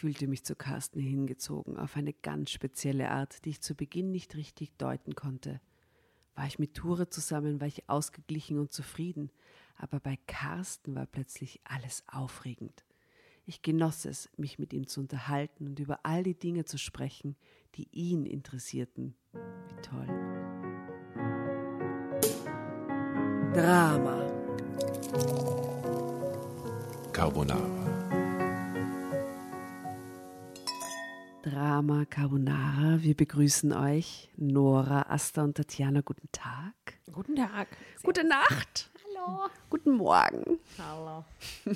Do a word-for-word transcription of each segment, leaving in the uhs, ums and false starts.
fühlte mich zu Carsten hingezogen, auf eine ganz spezielle Art, die ich zu Beginn nicht richtig deuten konnte. War ich mit Ture zusammen, war ich ausgeglichen und zufrieden, aber bei Carsten war plötzlich alles aufregend. Ich genoss es, mich mit ihm zu unterhalten und über all die Dinge zu sprechen, die ihn interessierten. Wie toll. Drama. Carbonara. Drama Carbonara. Wir begrüßen euch, Nora, Asta und Tatjana. Guten Tag. Guten Tag. Gute Nacht. Hallo. Guten Morgen. Hallo.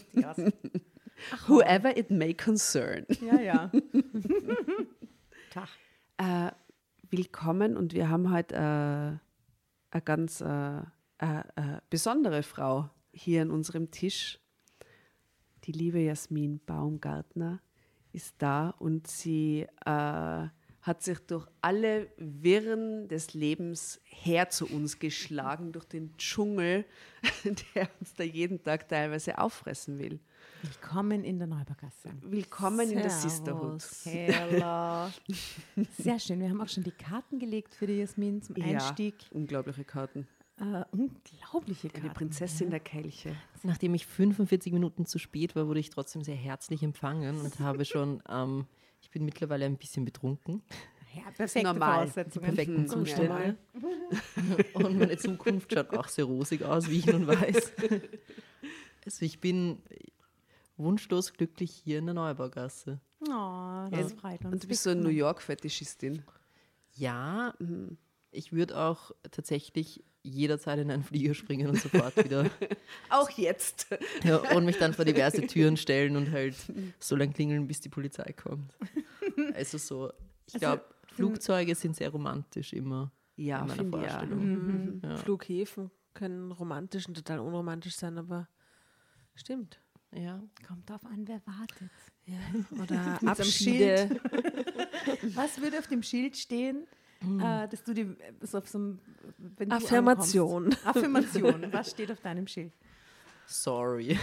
Whoever it may concern. Ja, ja. Tag. Äh, willkommen und wir haben heute äh, eine ganz äh, äh, äh, besondere Frau hier an unserem Tisch. Die liebe Jasmin Baumgartner ist da und sie äh, hat sich durch alle Wirren des Lebens her zu uns geschlagen, durch den Dschungel, der uns da jeden Tag teilweise auffressen will. Willkommen in der Neubergasse. Willkommen in der Sisterhood. Hello. Sehr schön. Wir haben auch schon die Karten gelegt für die Jasmin zum Einstieg. Ja, unglaubliche Karten. Äh, unglaubliche Karten. Eine Prinzessin der Kelche. Nachdem ich fünfundvierzig Minuten zu spät war, wurde ich trotzdem sehr herzlich empfangen und habe schon, ähm, ich bin mittlerweile ein bisschen betrunken. Ja, perfekte normal. Voraussetzungen. Perfekten Mhm. Zustände. Und meine Zukunft schaut auch sehr rosig aus, wie ich nun weiß. Also ich bin wunschlos glücklich hier in der Neubaugasse. Oh, das freut uns. Und du bist so eine New York-Fetischistin. Ja, ich würde auch tatsächlich jederzeit in einen Flieger springen und sofort wieder Auch jetzt. ja, und mich dann vor diverse Türen stellen und halt so lange klingeln, bis die Polizei kommt. Also so, ich glaube, Flugzeuge sind sehr romantisch immer Ja, in meiner finde ich ja. Vorstellung. Mhm. Ja. Flughäfen können romantisch und total unromantisch sein, aber stimmt. Ja. Kommt drauf an, wer wartet. Ja. Oder Mit so einem Abschiede. Was würde auf dem Schild stehen, äh, dass du die so auf so einem wenn du Affirmation. ankommst? Affirmation. Was steht auf deinem Schild? Sorry.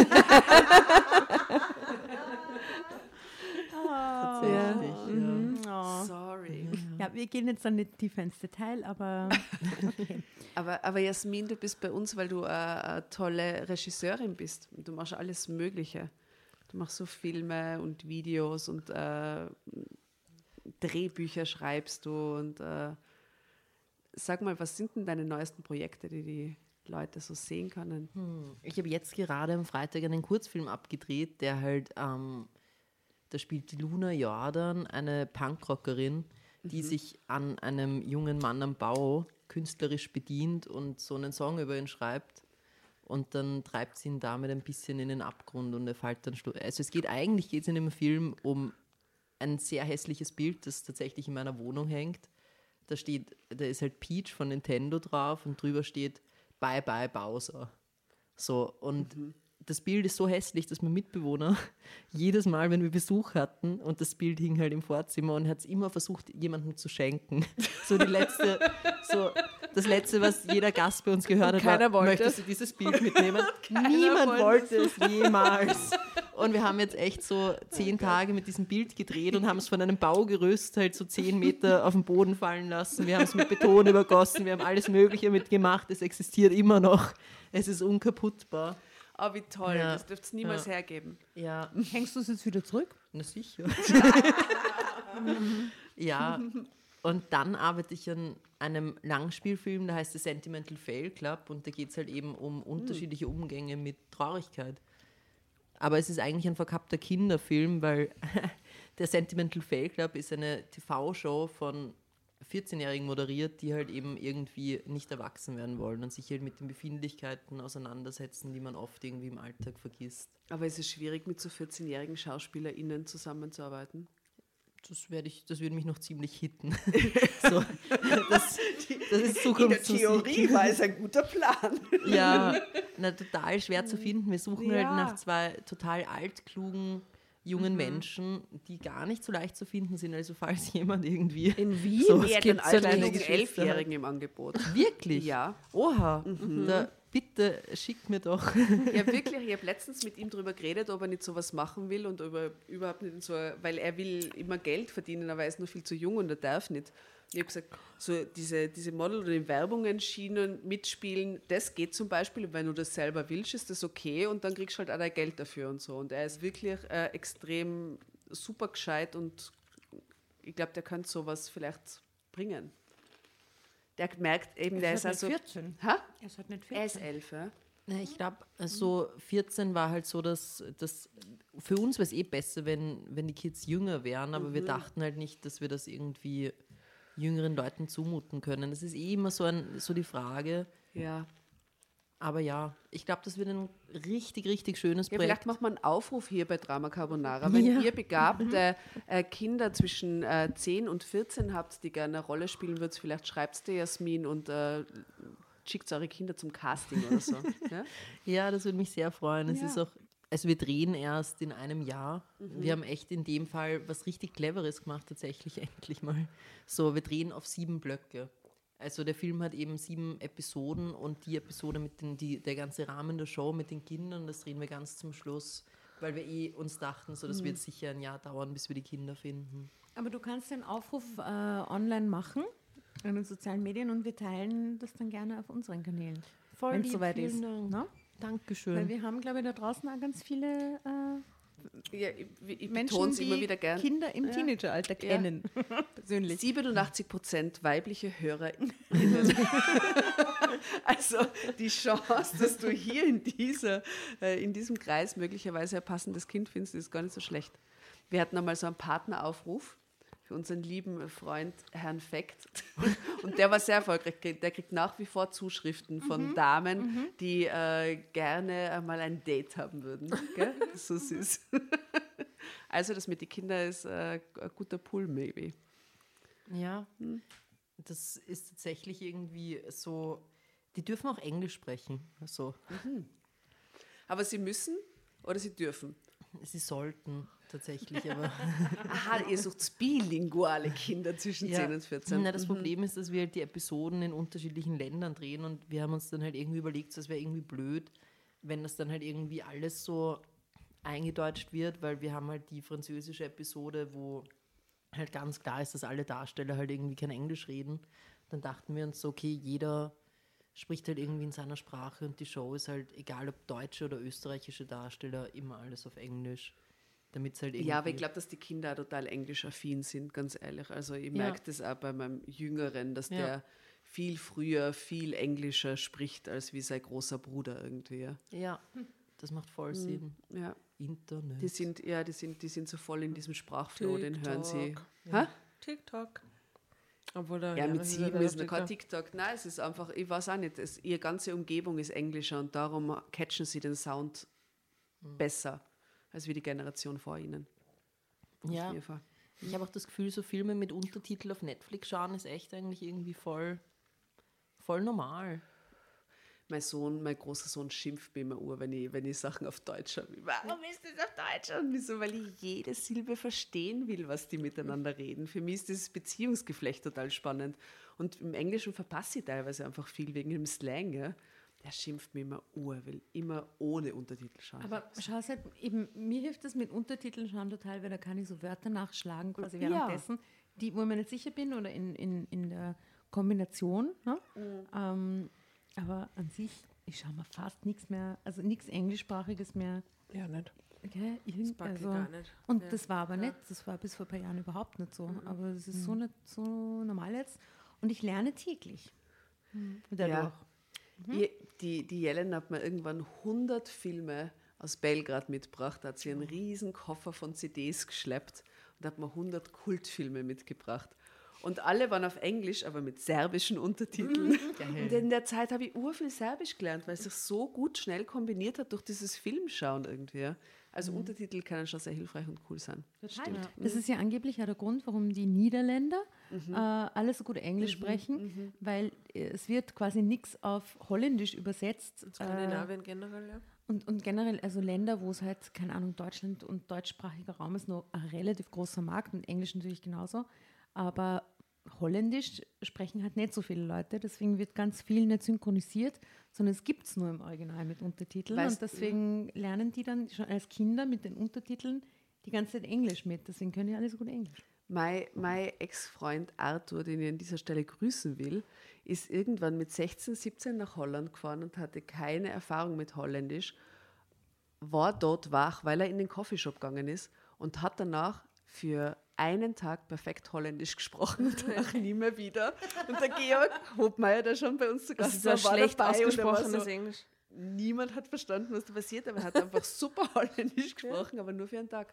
Tatsächlich, ja. Oh. Sorry. Ja, wir gehen jetzt dann nicht tiefer ins Detail, aber okay. Aber, aber Jasmin, du bist bei uns, weil du eine, eine tolle Regisseurin bist. Und du machst alles Mögliche. Du machst so Filme und Videos und äh, Drehbücher schreibst du. Und äh, sag mal, was sind denn deine neuesten Projekte, die die Leute so sehen können? Hm. Ich habe jetzt gerade am Freitag einen Kurzfilm abgedreht, der halt, ähm, da spielt die Luna Jordan, eine Punkrockerin, die mhm. sich an einem jungen Mann am Bau künstlerisch bedient und so einen Song über ihn schreibt. Und dann treibt sie ihn damit ein bisschen in den Abgrund und er fällt dann... Stu- also es geht eigentlich, geht es in dem Film um ein sehr hässliches Bild, das tatsächlich in meiner Wohnung hängt. Da steht, da ist halt Peach von Nintendo drauf und drüber steht Bye Bye Bowser. So, und mhm. das Bild ist so hässlich, dass mein Mitbewohner jedes Mal, wenn wir Besuch hatten und das Bild hing halt im Vorzimmer und hat es immer versucht, jemandem zu schenken. So die letzte, so das Letzte, was jeder Gast bei uns gehört hat, keiner war, wollte. möchtest du dieses Bild mitnehmen? Niemand wollte es jemals. Und wir haben jetzt echt so zehn Tage mit diesem Bild gedreht und haben es von einem Baugerüst halt so zehn Meter auf den Boden fallen lassen. Wir haben es mit Beton übergossen, wir haben alles Mögliche mitgemacht. Es existiert immer noch. Es ist unkaputtbar. Oh, wie toll. Ja. Das dürft es niemals Ja. hergeben. Ja, Hängst du es jetzt wieder zurück? na sicher. Ja, und dann arbeite ich an einem Langspielfilm, der heißt The Sentimental Fail Club und da geht es halt eben um unterschiedliche Umgänge mit Traurigkeit. Aber es ist eigentlich ein verkappter Kinderfilm, weil der Sentimental Fail Club ist eine T V-Show von vierzehnjährigen moderiert, die halt eben irgendwie nicht erwachsen werden wollen und sich halt mit den Befindlichkeiten auseinandersetzen, die man oft irgendwie im Alltag vergisst. Aber ist es schwierig, mit so vierzehnjährigen SchauspielerInnen zusammenzuarbeiten? Das, werde ich, das würde mich noch ziemlich hitten. So, das, das ist Zukunftsmusik. war es ein guter Plan. Ja, na, total schwer zu finden. Wir suchen Ja. halt nach zwei total altklugen jungen mhm. Menschen, die gar nicht so leicht zu finden sind. Also falls jemand irgendwie... In Wien? So, Es es gibt gibt einen so kleine altjährigen Geschwister. Elfjährigen im Angebot. Wirklich? Ja. Oha. Da, bitte schick mir doch. Ja, wirklich, ich habe letztens mit ihm darüber geredet, ob er nicht sowas machen will und ob er überhaupt nicht so, weil er will immer Geld verdienen, aber er ist noch viel zu jung und er darf nicht. Ich habe gesagt, so diese, diese Model- oder die Werbungen, Schienen, mitspielen, das geht zum Beispiel, wenn du das selber willst, ist das okay und dann kriegst du halt auch dein Geld dafür und so. Und er ist wirklich äh, extrem super gescheit und ich glaube, der könnte sowas vielleicht bringen. Der merkt eben, der ist halt also... vierzehn. Ha? Er ist halt nicht Er ist vierzehn. elf, ja. Ja, ich glaube, so vierzehn war halt so, dass, dass für uns wäre es eh besser, wenn, wenn die Kids jünger wären, aber wir dachten halt nicht, dass wir das irgendwie jüngeren Leuten zumuten können. Das ist eh immer so, ein, so die Frage. Ja. Aber ja, ich glaube, das wird ein richtig, richtig schönes Ja, Projekt. vielleicht macht man einen Aufruf hier bei Drama Carbonara. Wenn Ja. ihr begabte äh, Kinder zwischen äh, zehn und vierzehn habt, die gerne eine Rolle spielen würdet, vielleicht schreibt ihr Jasmin und äh, schickt eure Kinder zum Casting oder so. Ja? Ja, das würde mich sehr freuen. Es Ja. ist auch, also wir drehen erst in einem Jahr. Wir haben echt in dem Fall was richtig Cleveres gemacht, tatsächlich endlich mal. So, wir drehen auf sieben Blöcke. Also der Film hat eben sieben Episoden und die Episode mit den, die, der ganze Rahmen der Show mit den Kindern, das drehen wir ganz zum Schluss, weil wir eh uns dachten, so das wird sicher ein Jahr dauern, bis wir die Kinder finden. Aber du kannst den Aufruf äh, online machen in den sozialen Medien und wir teilen das dann gerne auf unseren Kanälen. Voll Wenn es lieb, soweit vielen ist. Dank. Ne? Dankeschön. Weil wir haben, glaube ich, da draußen auch ganz viele äh, Ja, ich ich Menschen, betone es die immer wieder gern. Kinder im Ja. Teenageralter Ja. kennen. Persönlich. siebenundachtzig Prozent weibliche HörerInnen. Also die Chance, dass du hier in, dieser, äh, in diesem Kreis möglicherweise ein passendes Kind findest, ist gar nicht so schlecht. Wir hatten einmal so einen Partneraufruf für unseren lieben Freund Herrn Fekt. Und der war sehr erfolgreich. Der kriegt nach wie vor Zuschriften von Damen, die äh, gerne einmal ein Date haben würden. Gell? Das ist so süß. Also das mit den Kindern ist äh, ein guter Pull, maybe. Ja, das ist tatsächlich irgendwie so, die dürfen auch Englisch sprechen. So. Aber sie müssen oder sie dürfen? Sie sollten tatsächlich, aber Aha, ihr sucht bilinguale Kinder zwischen ja. zehn und vierzehn. Na, das Problem ist, dass wir halt die Episoden in unterschiedlichen Ländern drehen und wir haben uns dann halt irgendwie überlegt, das wäre irgendwie blöd, wenn das dann halt irgendwie alles so eingedeutscht wird, weil wir haben halt die französische Episode, wo halt ganz klar ist, dass alle Darsteller halt irgendwie kein Englisch reden. Dann dachten wir uns so, okay, jeder spricht halt irgendwie in seiner Sprache und die Show ist halt, egal ob deutsche oder österreichische Darsteller, immer alles auf Englisch. Damit es halt irgendwie... Ja, aber ich glaube, dass die Kinder auch total englisch-affin sind, ganz ehrlich. Also ich Ja. merke das auch bei meinem Jüngeren, dass Ja. der viel früher, viel englischer spricht, als wie sein großer Bruder irgendwie. Ja, Ja, das macht voll Sinn. ja. Internet. Die sind, ja, die sind, die sind so voll in diesem Sprachflow, den hören sie. TikTok. Hä? TikTok. Obwohl der Ja, mit das sieben ja ist noch kein TikTok. TikTok. Nein, es ist einfach, ich weiß auch nicht, es, ihre ganze Umgebung ist englischer und darum catchen sie den Sound besser als wie die Generation vor ihnen. Ja, Mir vor. ich habe auch das Gefühl, so Filme mit Untertitel auf Netflix schauen ist echt eigentlich irgendwie voll, voll normal. Mein Sohn, mein großer Sohn schimpft mir immer ur, wenn ich, wenn ich Sachen auf Deutsch habe. Warum ist das auf Deutsch? Und wieso? Weil ich jede Silbe verstehen will, was die miteinander reden. Für mich ist dieses Beziehungsgeflecht total spannend. Und im Englischen verpasse ich teilweise einfach viel wegen dem Slang. Ja? Der schimpft mir immer ur, will immer ohne Untertitel schauen. Aber schau halt, eben, mir hilft das mit Untertiteln schauen total, weil da kann ich so Wörter nachschlagen, quasi Ja. währenddessen, die, wo ich mir nicht sicher bin oder in, in, in der Kombination. Ne? Ähm, aber an sich, ich schaue mir fast nichts mehr, also nichts Englischsprachiges mehr. Ja, nicht. Okay, irgend, packe ich also, gar nicht. und Ja. das war aber nicht, das war bis vor ein paar Jahren überhaupt nicht so. Aber das ist so nicht so normal jetzt. Und ich lerne täglich. Dadurch. Ja. Ihr, die, die Jelen hat mir irgendwann hundert Filme aus Belgrad mitgebracht, da hat sie einen riesen Koffer von C Ds geschleppt und hat mir hundert Kultfilme mitgebracht. Und alle waren auf Englisch, aber mit serbischen Untertiteln. Und in der Zeit habe ich urviel Serbisch gelernt, weil es sich so gut schnell kombiniert hat durch dieses Filmschauen irgendwie. Also Untertitel können schon sehr hilfreich und cool sein. Das Total. stimmt. Das ist ja angeblich auch der Grund, warum die Niederländer äh, alle so gut Englisch sprechen, weil äh, es wird quasi nichts auf Holländisch übersetzt. Äh, Skandinavien generell, ja. und, und generell, also Länder, wo es halt, keine Ahnung, Deutschland und deutschsprachiger Raum ist, noch ein relativ großer Markt und Englisch natürlich genauso. Aber Holländisch sprechen halt nicht so viele Leute, deswegen wird ganz viel nicht synchronisiert, sondern es gibt es nur im Original mit Untertiteln. Weißt- und deswegen lernen die dann schon als Kinder mit den Untertiteln die ganze Zeit Englisch mit. Deswegen können die alle so gut Englisch. Mein, mein Ex-Freund Arthur, den ich an dieser Stelle grüßen will, ist irgendwann mit sechzehn, siebzehn nach Holland gefahren und hatte keine Erfahrung mit Holländisch, war dort wach, weil er in den Coffeeshop gegangen ist und hat danach für einen Tag perfekt Holländisch gesprochen und danach nie mehr wieder. Und der Georg Hobmeier, der schon bei uns zu Das Gast ist so war, war schlecht dabei und er war ausgesprochenes so, Englisch. niemand hat verstanden, was da passiert, aber er hat einfach super Holländisch gesprochen, aber nur für einen Tag.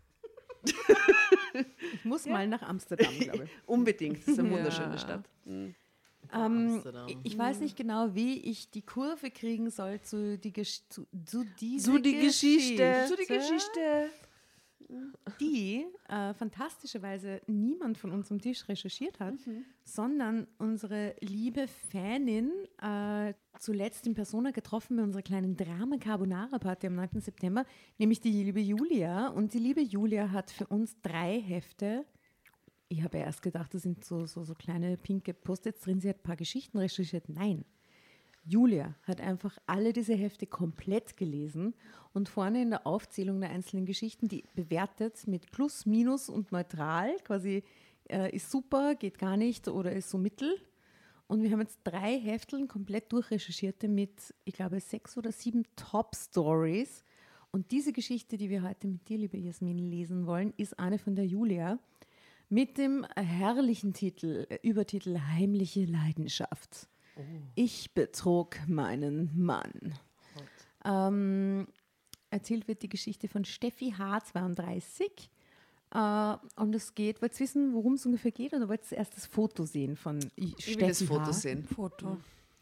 Ich muss mal nach Amsterdam, glaube ich. Unbedingt, das ist eine Ja. wunderschöne Stadt. Ähm, Amsterdam. ich- ich weiß nicht genau, wie ich die Kurve kriegen soll zu, die, Gesch- zu, zu dieser Zu die Geschichte. Zu die Geschichte. die äh, fantastischerweise niemand von uns am Tisch recherchiert hat, sondern unsere liebe Fanin äh, zuletzt in Persona getroffen bei unserer kleinen Drama Carbonara Party am neunten September, nämlich die liebe Julia. Und die liebe Julia hat für uns drei Hefte. Ich habe ja erst gedacht, das sind so, so, so kleine pinke Post-its drin. Sie hat ein paar Geschichten recherchiert. Nein. Julia hat einfach alle diese Hefte komplett gelesen und vorne in der Aufzählung der einzelnen Geschichten, die bewertet mit Plus, Minus und Neutral, quasi äh, ist super, geht gar nicht oder ist so mittel. Und wir haben jetzt drei Hefteln komplett durchrecherchierte mit, ich glaube, sechs oder sieben Top-Stories. Und diese Geschichte, die wir heute mit dir, liebe Jasmin, lesen wollen, ist eine von der Julia mit dem herrlichen Titel, äh, Übertitel Heimliche Leidenschaft. Ich betrog meinen Mann. Ähm, erzählt wird die Geschichte von Steffi H. zweiunddreißig. Äh, und es geht, wollt ihr wissen, worum es ungefähr geht? Oder wollt ihr erst das Foto sehen von I- Ich Steffi will das Foto H.? sehen. Foto.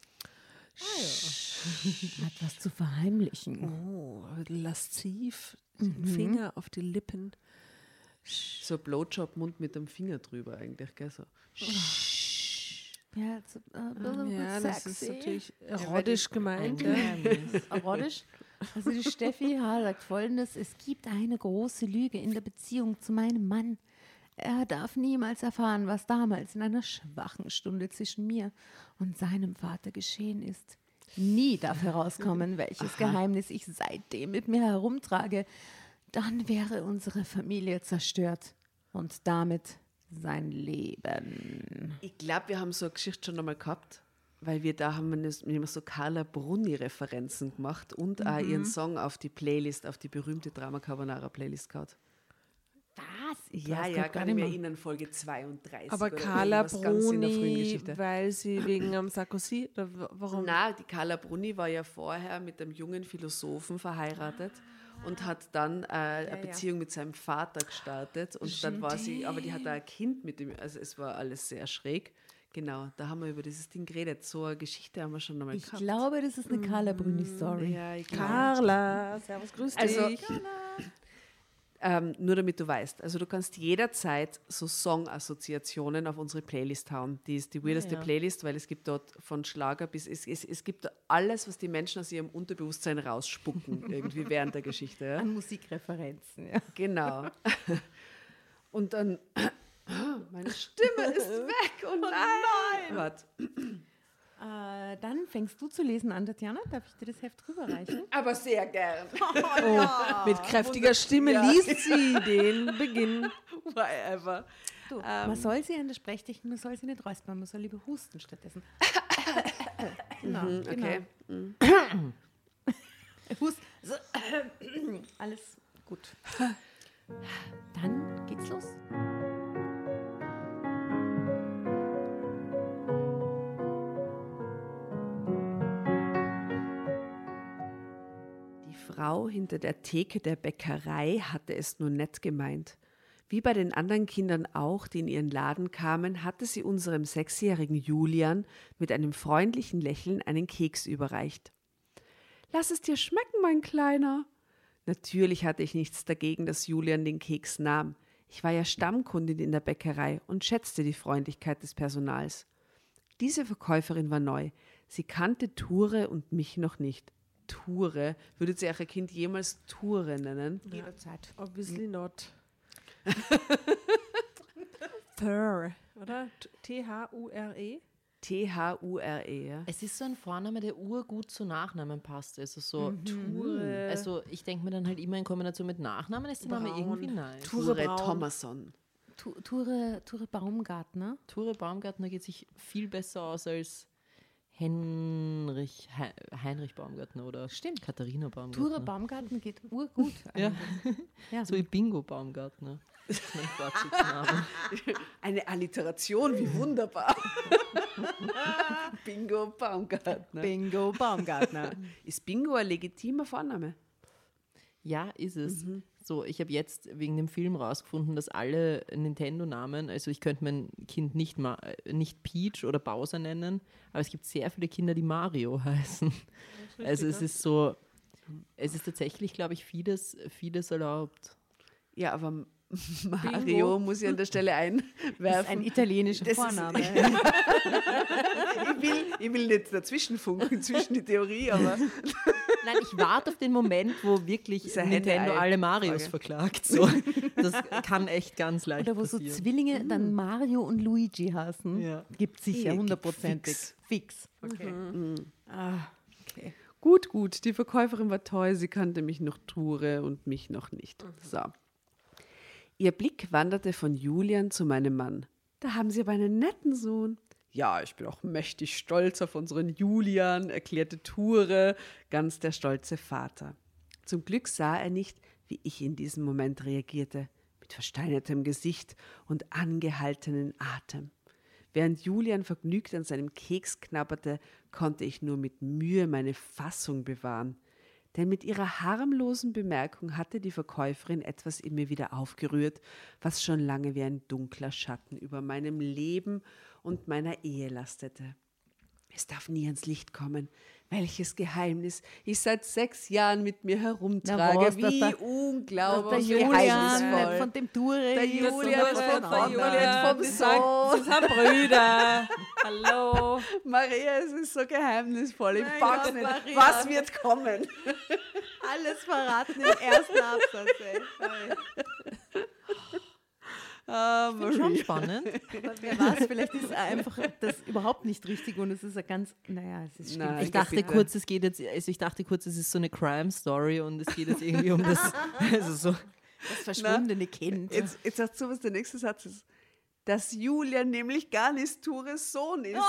Hat was zu verheimlichen. Oh, lasziv. Den Finger auf die Lippen. So Blowjob-Mund mit dem Finger drüber eigentlich, gell? So. Ja, it's a, a little Ja, bit das ist sexy. natürlich erotisch gemeint. Ja. Erotisch. Also die Steffi H. sagt Folgendes: Es gibt eine große Lüge in der Beziehung zu meinem Mann. Er darf niemals erfahren, was damals in einer schwachen Stunde zwischen mir und seinem Vater geschehen ist. Nie darf herauskommen, welches Geheimnis ich seitdem mit mir herumtrage. Dann wäre unsere Familie zerstört und damit sein Leben. Ich glaube, wir haben so eine Geschichte schon einmal gehabt, weil wir da haben wir das- wir haben so Carla Bruni-Referenzen gemacht und auch ihren Song auf die Playlist, auf die berühmte Drama Carbonara Playlist gehabt. Was? Ich Ja, weiß ja, grad gar kann ich nicht mir mehr. erinnern, Folge zweiunddreißig. Aber oder Carla irgendwas ganz in der frühen Bruni, Geschichte. weil sie wegen am Sarkozy, oder w- warum? Na, die Carla Bruni war ja vorher mit einem jungen Philosophen verheiratet und hat dann äh, eine Beziehung mit seinem Vater gestartet und dann war sie, aber die hat da ein Kind mit ihm, also es war alles sehr schräg. Genau, da haben wir über dieses Ding geredet. So eine Geschichte haben wir schon einmal Ich gehabt. glaube, das ist eine Carla Bruni-Story. Ja, ich glaube. Carla, servus, grüß dich. Also, ähm, nur damit du weißt, also du kannst jederzeit so Song-Assoziationen auf unsere Playlist hauen. Die ist die weirdeste ja. Playlist, weil es gibt dort von Schlager bis, es, es, es gibt alles, was die Menschen aus ihrem Unterbewusstsein rausspucken, irgendwie während der Geschichte. Ja? An Musikreferenzen, ja. Genau. Und dann, meine Stimme ist weg, oh nein! Warte. Äh, dann fängst du zu lesen an, Tatjana. Darf ich dir das Heft rüberreichen? Aber sehr gern. Mit kräftiger Stimme Ja. liest sie den Beginn. Whatever. Du, man soll sie an der Sprechtechnik, man soll sie nicht räuspern, man soll lieber husten stattdessen. genau, Mhm, okay. genau. Hust, so, alles gut. Dann geht's los. Die Frau hinter der Theke der Bäckerei hatte es nur nett gemeint. Wie bei den anderen Kindern auch, die in ihren Laden kamen, hatte sie unserem sechsjährigen Julian mit einem freundlichen Lächeln einen Keks überreicht. »Lass es dir schmecken, mein Kleiner!« Natürlich hatte ich nichts dagegen, dass Julian den Keks nahm. Ich war ja Stammkundin in der Bäckerei und schätzte die Freundlichkeit des Personals. Diese Verkäuferin war neu. Sie kannte Ture und mich noch nicht. Ture? Würdet ihr euer Kind jemals Ture nennen? Jederzeit. Obviously not. Fur. oder? T H U R E? T H U R E, ja. Es ist so ein Vorname, der urgut zu Nachnamen passt. Also so Ture. Also ich denke mir dann halt immer in Kombination mit Nachnamen ist der Name Braun. irgendwie nice. Ture Braun. Thomasson. Tu- Ture, Ture Baumgartner. Ture Baumgartner geht sich viel besser aus als Henrich, Hei- Heinrich Baumgartner oder Stimmt. Katharina Baumgartner. Ture Baumgartner geht urgut. Ja. eigentlich. Ja. So wie Bingo Baumgartner. Das ist mein Vorzugsname. Eine Alliteration, wie wunderbar. Bingo Baumgartner. Bingo Baumgartner. Ist Bingo ein legitimer Vorname? Ja, ist es. So, ich habe jetzt wegen dem Film rausgefunden, dass alle Nintendo-Namen, also ich könnte mein Kind nicht, Ma äh, nicht Peach oder Bowser nennen, aber es gibt sehr viele Kinder, die Mario heißen. Also es ist so, es ist tatsächlich, glaube ich, vieles, vieles erlaubt. Ja, aber Mario muss ich an der Stelle einwerfen. Das ist ein italienischer Das ist- Vorname. ich, will, ich will nicht dazwischenfunken zwischen die Theorie, aber Nein, ich warte auf den Moment, wo wirklich ist eine Nintendo Henne-Ei- alle Marios Frage. verklagt. So. Das kann echt ganz leicht Oder wo so passieren. Zwillinge dann Mario und Luigi heißen. Ja. Gibt sicher, Ja, gibt hundertprozentig. fix. Fix. Okay. Ah, okay. gut, gut. Die Verkäuferin war toll, sie kannte mich noch Ture und mich noch nicht. So. Ihr Blick wanderte von Julian zu meinem Mann. Da haben Sie aber einen netten Sohn. Ja, ich bin auch mächtig stolz auf unseren Julian, erklärte Ture, ganz der stolze Vater. Zum Glück sah er nicht, wie ich in diesem Moment reagierte, mit versteinertem Gesicht und angehaltenen Atem. Während Julian vergnügt an seinem Keks knabberte, konnte ich nur mit Mühe meine Fassung bewahren. Denn mit ihrer harmlosen Bemerkung hatte die Verkäuferin etwas in mir wieder aufgerührt, was schon lange wie ein dunkler Schatten über meinem Leben und meiner Ehe lastete. Es darf nie ans Licht kommen, welches Geheimnis ich seit sechs Jahren mit mir herumtrage. Na was, Wie dass der- Der unglaublich Julian, geheimnisvoll. nicht von dem Ture. Der ist, Julian sondern von von der anderen. Julian vom Sie sagen, Sohn. sie sind Brüder. Hallo. Maria, es ist so geheimnisvoll. Ich Mein pack's Gott, nicht. Maria. Was wird kommen? Alles verraten im ersten Absatz. Ey. Ah, Schon Maria. spannend. Aber wer weiß, vielleicht ist einfach das überhaupt nicht richtig und es ist ein ganz, naja, es ist Nein. stimmt. Ich dachte bitte. kurz, es geht jetzt, also ich dachte kurz, es ist so eine Crime-Story und es geht jetzt irgendwie um das, also so. Das verschwundene Kind. Jetzt, jetzt sagst du, was der nächste Satz ist. Dass Julian nämlich gar nicht Tures Sohn ist.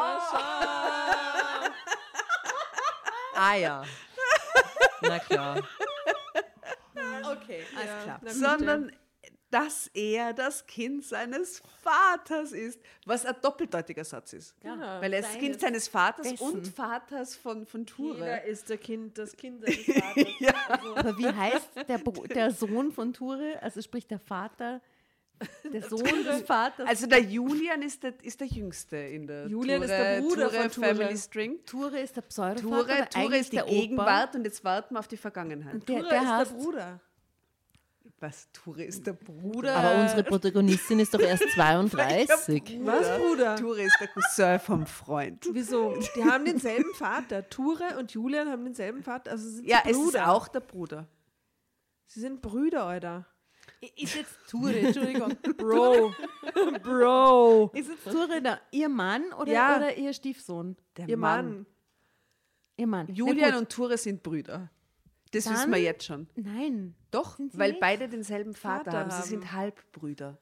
Ah ja. Na klar. Okay, alles klar. Na gut, Sondern dass er das Kind seines Vaters ist. Was ein doppeldeutiger Satz ist. Genau. Weil er ist das Seines Kind seines Vaters Dessen. und Vaters von, von Ture. Jeder ist der Kind, das Kind seines Vaters. Aber wie heißt der, Bro- der Sohn von Ture? Also sprich der Vater, der Sohn des Vaters. Also der Julian ist der, ist der Jüngste in der Julian Ture, ist der Bruder Ture von Ture. Family String. Ture ist der Pseudovater. Ture, aber Ture eigentlich ist die der Gegenwart und jetzt warten wir auf die Vergangenheit. Opa. Der, Ture der ist heißt, der Bruder. Was? Ture ist der Bruder? Aber unsere Protagonistin ist doch erst zweiunddreißig. Was, Bruder? Ture ist der Cousin vom Freund. Wieso? Die haben denselben Vater. Ture und Julian haben denselben Vater. Also sind Ja, sie es ist Brüder. auch der Bruder. Sie sind Brüder, Alter. ist jetzt Ture, Entschuldigung. Bro. Bro. Ist jetzt Ture da ihr Mann oder, Ja. oder ihr Stiefsohn? Der Ihr Mann. Ihr Mann. Julian Na gut. und Ture sind Brüder. Das Dann- wissen wir jetzt schon. Nein. Doch, Sind sie weil nicht? beide denselben Vater, Vater haben. Sie haben. sind Halbbrüder.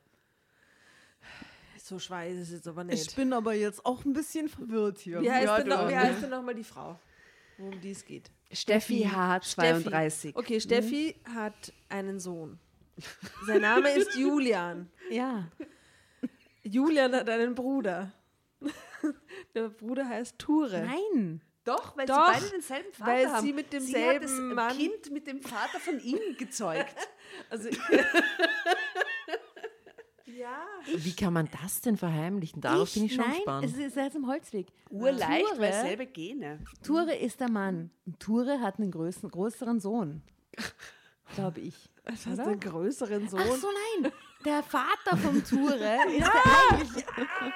So schwer ist es jetzt aber Ich nicht. bin aber jetzt auch ein bisschen verwirrt hier. Wie heißt, Ja, denn, noch, du- wie heißt denn nochmal die Frau, um die es geht? Steffi H. zweiunddreißig. Steffi. Okay, Steffi hat einen Sohn. Sein Name ist Julian. Ja. Julian hat einen Bruder. Der Bruder heißt Ture. Nein. Doch, weil Doch, sie beide denselben Vater weil haben. sie mit sie hat demselben das Mann- Kind mit dem Vater von ihm gezeugt. Also, ja. Wie kann man das denn verheimlichen? Darauf bin ich schon Nein, gespannt. es ist jetzt im Holzweg. Urleicht, Ture- weil selbe Gene. Ture ist der Mann. Und Ture hat einen größeren, größeren Sohn. Glaube ich. Das heißt Oder? einen größeren Sohn. Ach so, nein. Der Vater vom Ture ist der eigentlich.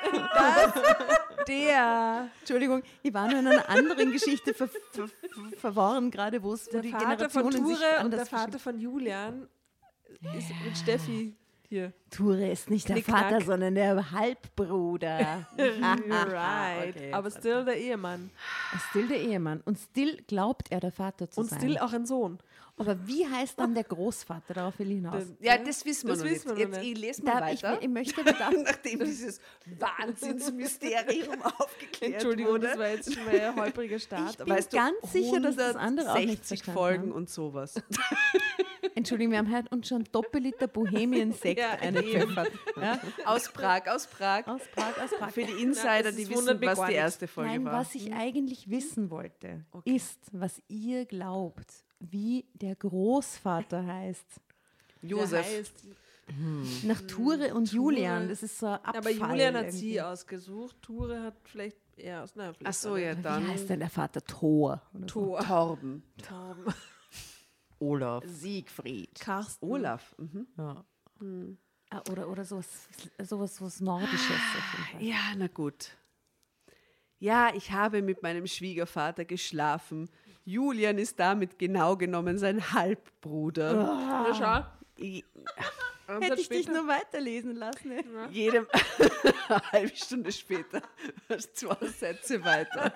Der. Entschuldigung, ich war nur in einer anderen Geschichte ver, ver, ver, verworren, gerade wo es wo Der die Vater von Generationen sich Ture und anders der Vater von Julian ist mit Steffi Hier. Ture ist nicht der Knickknack. Vater, sondern der Halbbruder. Right. okay, Aber jetzt still der Ehemann. Still der Ehemann. Und still glaubt er, der Vater zu Und sein. still auch ein Sohn. Aber wie heißt dann der Großvater? Darauf will ich hinaus. Ja, das wissen wir Das noch wissen nicht. wir noch Jetzt, nicht. ich lese mal Da, ich, weiter. ich möchte da, Nachdem dieses Wahnsinnsmysterium aufgeklärt Entschuldigung, wurde. das war jetzt schon mal ein holpriger Start. Ich bin ganz sicher, dass das andere auch nicht hundertsechzig verstanden Folgen haben. und sowas. Entschuldigung, wir haben heute uns schon Doppelliter Bohemian-Sekt Ja, eingepfeffert. Ja? Aus Prag, aus Prag. Aus Prag, aus Prag. Für die Insider, das die ist- wissen, wundert mich was gar die nicht. erste Folge Nein, war. was ich eigentlich wissen wollte, ist, was ihr glaubt, wie der Großvater heißt. Josef. Der heißt, Nach Ture und Julian, das ist so ein Abfall. aber Julian hat irgendwie. sie ausgesucht. Ture hat vielleicht eher aus. Na, Ach so, ja, Wie dann heißt denn der Vater? Thor. Oder so. Tor. Torben. Torben. Olaf. Siegfried. Carsten. Olaf. Mhm. Ja. Ah, Oder, oder sowas, sowas was Nordisches. auf jeden Fall. Ja, na gut. Ja, ich habe mit meinem Schwiegervater geschlafen. Julian ist damit genau genommen sein Halbbruder. Na, schau. I- Einen Hätte Satz ich dich später. nur weiterlesen lassen. ey. Jedem eine halbe Stunde später, zwei Sätze weiter.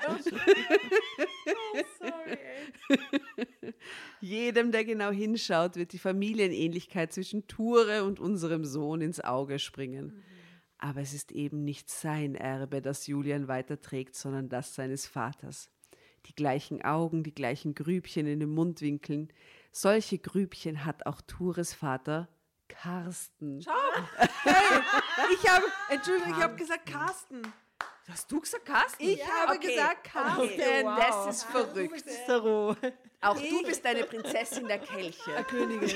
Jedem, der genau hinschaut, wird die Familienähnlichkeit zwischen Ture und unserem Sohn ins Auge springen. Aber es ist eben nicht sein Erbe, das Julian weiterträgt, sondern das seines Vaters. Die gleichen Augen, die gleichen Grübchen in den Mundwinkeln. Solche Grübchen hat auch Tures Vater Carsten. Ich habe, Entschuldigung, ich habe gesagt Carsten. Hast du gesagt Carsten? Ich habe gesagt Carsten. Okay, Wow. das ist verrückt. Auch du bist eine Prinzessin der Kelche. Königin.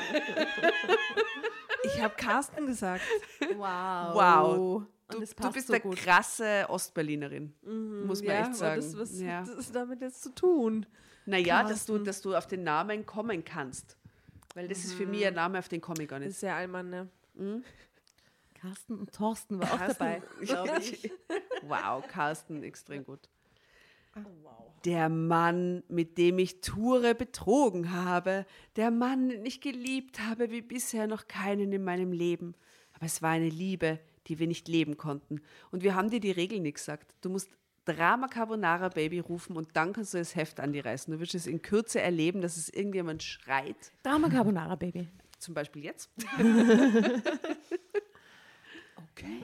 Ich habe Carsten gesagt. Wow. Wow. Und Du, das du passt bist so eine gut. krasse Ostberlinerin, muss man Ja, echt aber sagen. das, was ja. das ist damit jetzt zu tun? Naja, dass du, dass du auf den Namen kommen kannst. Weil das ist für mich ein Name, auf den komme ich gar Das nicht. ist ja Allmann, ne? Carsten und Thorsten war auch dabei, glaube ich. Wow, Carsten, extrem gut. Der Mann, mit dem ich Ture betrogen habe, der Mann, den ich geliebt habe wie bisher noch keinen in meinem Leben. Aber es war eine Liebe, die wir nicht leben konnten. Und wir haben dir die Regel nicht gesagt. Du musst Drama Carbonara Baby rufen und dann kannst du das Heft an die reißen. Du wirst es in Kürze erleben, dass es irgendjemand schreit. Drama Carbonara, Baby. Zum Beispiel jetzt. Okay.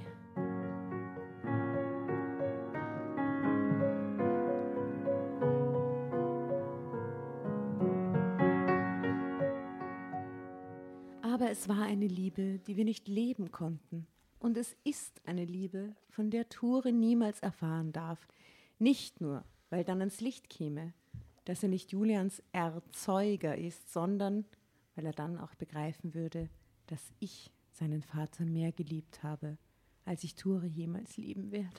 Aber es war eine Liebe, die wir nicht leben konnten. Und es ist eine Liebe, von der Ture niemals erfahren darf. Nicht nur, weil dann ans Licht käme, dass er nicht Julians Erzeuger ist, sondern weil er dann auch begreifen würde, dass ich seinen Vater mehr geliebt habe, als ich Ture jemals lieben werde.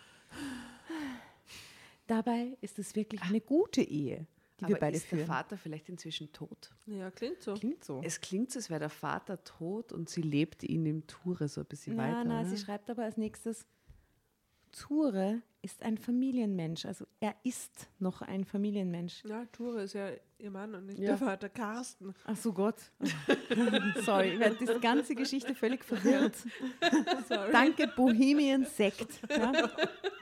Dabei ist es wirklich eine gute Ehe, die wir Aber beide ist der führen. Vater vielleicht inzwischen tot? Ja, klingt so. Klingt so. Es klingt so, als wäre der Vater tot und sie lebt ihn im Ture so ein bisschen Na, weiter. na, oder? sie schreibt aber als nächstes, Ture ist ein Familienmensch. Also er ist noch ein Familienmensch. Ja, Ture ist ja ihr Mann und nicht Ja. der Vater Carsten. Ach so Gott. Sorry, ich werde diese ganze Geschichte völlig verwirrt. Sorry. Danke, Bohemian Sekt. Ja.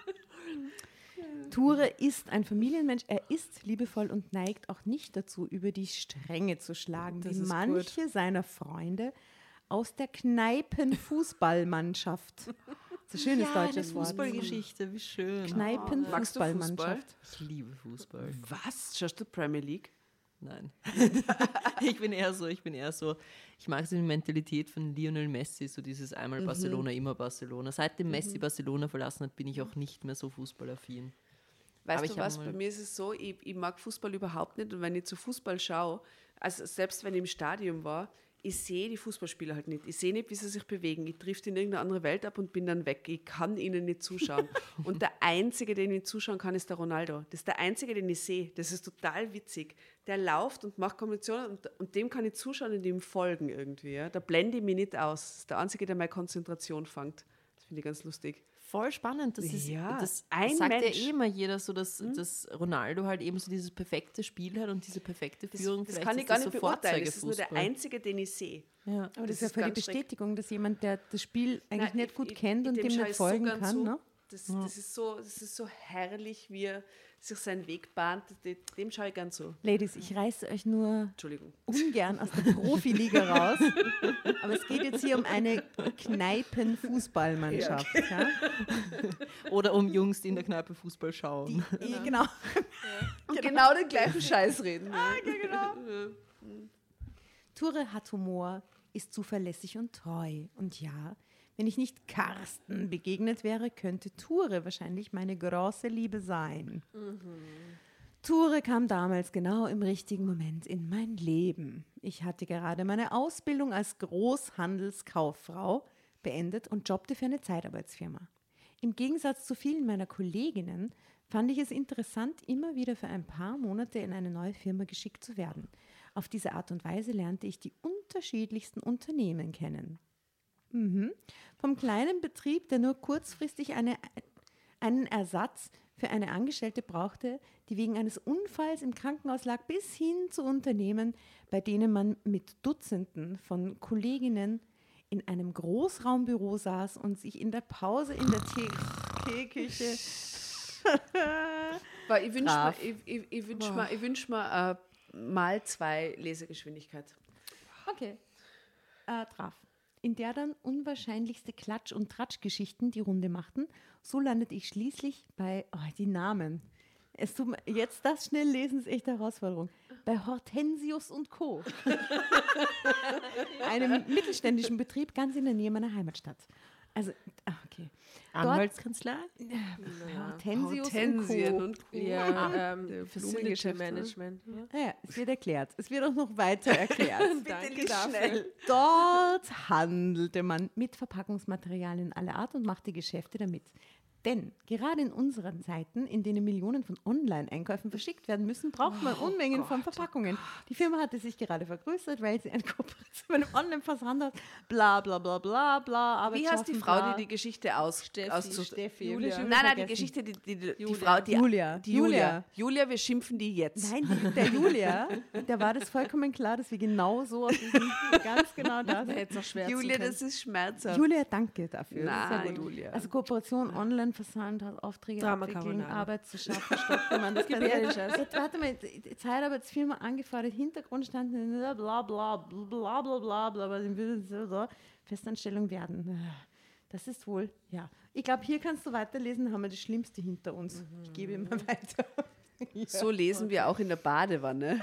Ture ist ein Familienmensch. Er ist liebevoll und neigt auch nicht dazu, über die Stränge zu schlagen, Das wie ist manche seiner Freunde aus der Kneipenfußballmannschaft. Das ist ein schönes deutsches Wort. Fußballgeschichte, wie schön. Magst du Fußball? Kneipenfußballmannschaft. Ich liebe Fußball. Was? Schaust du Premier League? Nein. ich bin eher so, ich bin eher so, ich mag so die Mentalität von Lionel Messi, so dieses einmal Barcelona, immer Barcelona. Seitdem Messi Barcelona verlassen hat, bin ich auch nicht mehr so fußballaffin. Weißt Aber du ich hab was, mal- bei mir ist es so, ich, ich mag Fußball überhaupt nicht und wenn ich zu Fußball schaue, also selbst wenn ich im Stadion war, ich sehe die Fußballspieler halt nicht. Ich sehe nicht, wie sie sich bewegen. Ich trifft in irgendeine andere Welt ab und bin dann weg. Ich kann ihnen nicht zuschauen. Und der Einzige, den ich zuschauen kann, ist der Ronaldo. Das ist der Einzige, den ich sehe. Das ist total witzig. Der läuft und macht Kombinationen und, und dem kann ich zuschauen und ihm folgen irgendwie. Ja. Da blende ich mich nicht aus. Das ist der Einzige, der meine Konzentration fängt. Das finde ich ganz lustig. voll spannend. Das ist, Ja, das ein sagt Mensch. ja eh immer jeder so, dass, dass Ronaldo halt eben so dieses perfekte Spiel hat und diese perfekte Das, Führung. das Vielleicht kann ich ist gar das nicht so beurteilen. Das ist nur der Vorzeigefußball. einzige, den ich sehe. Ja. Aber das, Das ist ja ist voll die ganz schreck- Bestätigung, dass jemand, der das Spiel eigentlich Nein, nicht ich- gut ich- kennt ich- und dem schaue nicht ich so folgen gern kann. zu. Ne? Das, das, ist so, das ist so herrlich, wie er sich seinen Weg bahnt. De- Dem schaue ich gern zu. Ladies, ich reiße euch nur Entschuldigung. ungern aus der Profiliga raus, aber es geht jetzt hier um eine Kneipenfußballmannschaft. Ja. Oder um Jungs, die in der Kneipe Fußball schauen. Die, genau. Und genau den gleichen Scheiß reden. Ah, genau. Ture hat Humor, ist zuverlässig und treu. Und ja, wenn ich nicht Carsten begegnet wäre, könnte Ture wahrscheinlich meine große Liebe sein. Ture kam damals genau im richtigen Moment in mein Leben. Ich hatte gerade meine Ausbildung als Großhandelskauffrau beendet und jobbte für eine Zeitarbeitsfirma. Im Gegensatz zu vielen meiner Kolleginnen fand ich es interessant, immer wieder für ein paar Monate in eine neue Firma geschickt zu werden. Auf diese Art und Weise lernte ich die unterschiedlichsten Unternehmen kennen. Mhm. Vom kleinen Betrieb, der nur kurzfristig eine, einen Ersatz für eine Angestellte brauchte, die wegen eines Unfalls im Krankenhaus lag, bis hin zu Unternehmen, bei denen man mit Dutzenden von Kolleginnen in einem Großraumbüro saß und sich in der Pause in der Tee- Teeküche Weil ich wünsche mir, Brav. ich, ich, ich wünsch mir, ich wünsch mir äh, mal zwei Lesegeschwindigkeit. Okay. Äh, traf. In der dann unwahrscheinlichste Klatsch- und Tratschgeschichten die Runde machten, so landete ich schließlich bei, oh, die Namen. Es tut mir, jetzt das schnell lesen ist echt eine Herausforderung. Bei Hortensius und Co. Einem mittelständischen Betrieb ganz in der Nähe meiner Heimatstadt. Also, ah, okay. Anwaltskanzlei? Bei Hortensius Hortensien und Co. und Co. Ja, ähm, Facility Blumengeschäft, ne? Management. Ne? Ja, es wird erklärt. Es wird auch noch weiter erklärt. Danke lies dafür. schnell. Dort handelte man mit Verpackungsmaterialien aller Art und machte Geschäfte damit. Denn gerade in unseren Zeiten, in denen Millionen von Online-Einkäufen verschickt werden müssen, braucht man Unmengen von Verpackungen. Die Firma hatte sich gerade vergrößert, weil sie eine Kooperation mit einem Online-Versand hat. Bla bla bla bla bla. Wie heißt die Arbeitsschaffen, Frau, bla. die die Geschichte aus... Steffi, aus Steffi. Julia. Schon Nein, nein, die vergessen. Geschichte, die, die, die, die Julia. Frau, die... Julia. Die Julia. Julia. Julia, wir schimpfen die jetzt. Nein, die, der Julia, der war das vollkommen klar, dass wir genau so aus diesem, ganz genau das. Hätte es auch schwer Julia, das ist schmerzhaft. Julia, danke dafür. Nein, Sehr gut. Julia. Also Kooperation, Online-Versand, Aufträge Drama abwickeln, Carbonara. Arbeit zu schaffen, stoppen. Man, das Gib kann mir ja, den Scheiß. jetzt, warte mal, die Zeitarbeitsfirma angefordert, Hintergrund stand bla bla bla bla bla bla bla, aber sie will so, so Festanstellung werden. Das ist wohl, ja. Ich glaube, hier kannst du weiterlesen, haben wir das Schlimmste hinter uns. Ich gebe immer weiter. So lesen wir auch in der Badewanne.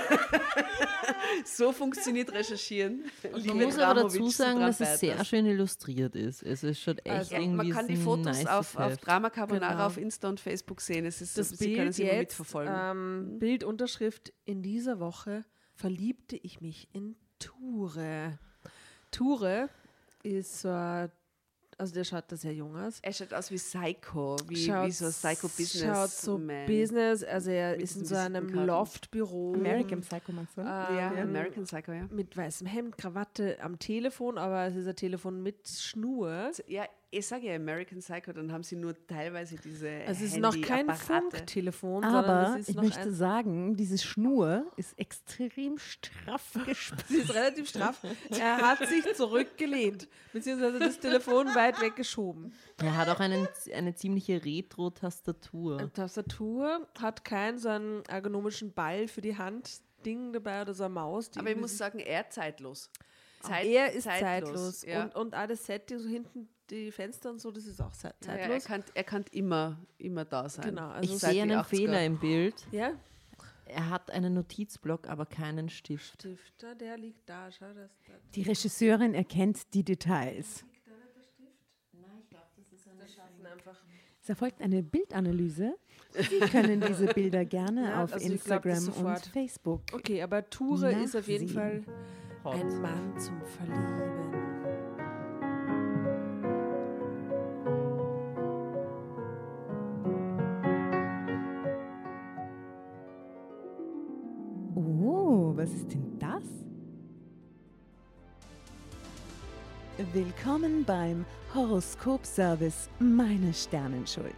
So funktioniert Recherchieren. Man Liebe muss aber Dramovic, dazu so sagen, dran dass es sehr weiter. schön illustriert ist. Es ist schon echt Also, irgendwie man kann die so ein Fotos nices auf, auf Heft. Drama Carbonara Genau. auf Insta und Facebook sehen. Es ist, Das Sie können Bild es immer jetzt, mitverfolgen. ähm, Bildunterschrift in dieser Woche verliebte ich mich in Ture. Ture ist, äh, also der schaut da sehr jung aus. Er schaut aus wie Psycho, wie, Schaut- wie so ein Psycho-Business. Schaut so Man. Business, also er Mit ist in diesen so einem Visitenkarten. Loftbüro. American Psycho, meinst du? ähm, Ja, American Psycho, ja. Mit weißem Hemd, Krawatte am Telefon, aber es ist ein Telefon mit Schnur. Ja, ich sage ja American Psycho, dann haben sie nur teilweise diese Es ist noch kein Handyapparate. Funktelefon, sondern Aber es ist ich noch möchte ein, sagen, diese Schnur ist extrem straff gespannt. sie ist relativ straff. Er hat sich zurückgelehnt, beziehungsweise das Telefon weit weggeschoben. Er hat auch einen, eine ziemliche Retro-Tastatur. Eine Tastatur hat keinen so einen ergonomischen Ball für die Hand Ding dabei oder so eine Maus. die Aber ich irgendwie muss sagen, er zeitlos. Zeit, er ist zeitlos. Ja. Und, und auch das Setting, so hinten die Fenster und so, das ist auch ze- Ja, er, zeitlos. kann, er kann immer, immer da sein. Genau, also Ich so seit sehe die einen achtziger. Fehler im Bild. Ja, Er hat einen Notizblock, aber keinen Stift. Stifter, der liegt da. Schau, das da. Die Regisseurin erkennt die Details. Einfach. Es erfolgt eine Bildanalyse. Sie können diese Bilder gerne Ja, auf also ich glaub das Instagram und sofort. Facebook. Okay, aber Ture ist auf jeden Nachsehen. Fall ein Mann zum Verlieben. Oh, was ist denn das? Willkommen beim Horoskop-Service Meine Sternenschuld.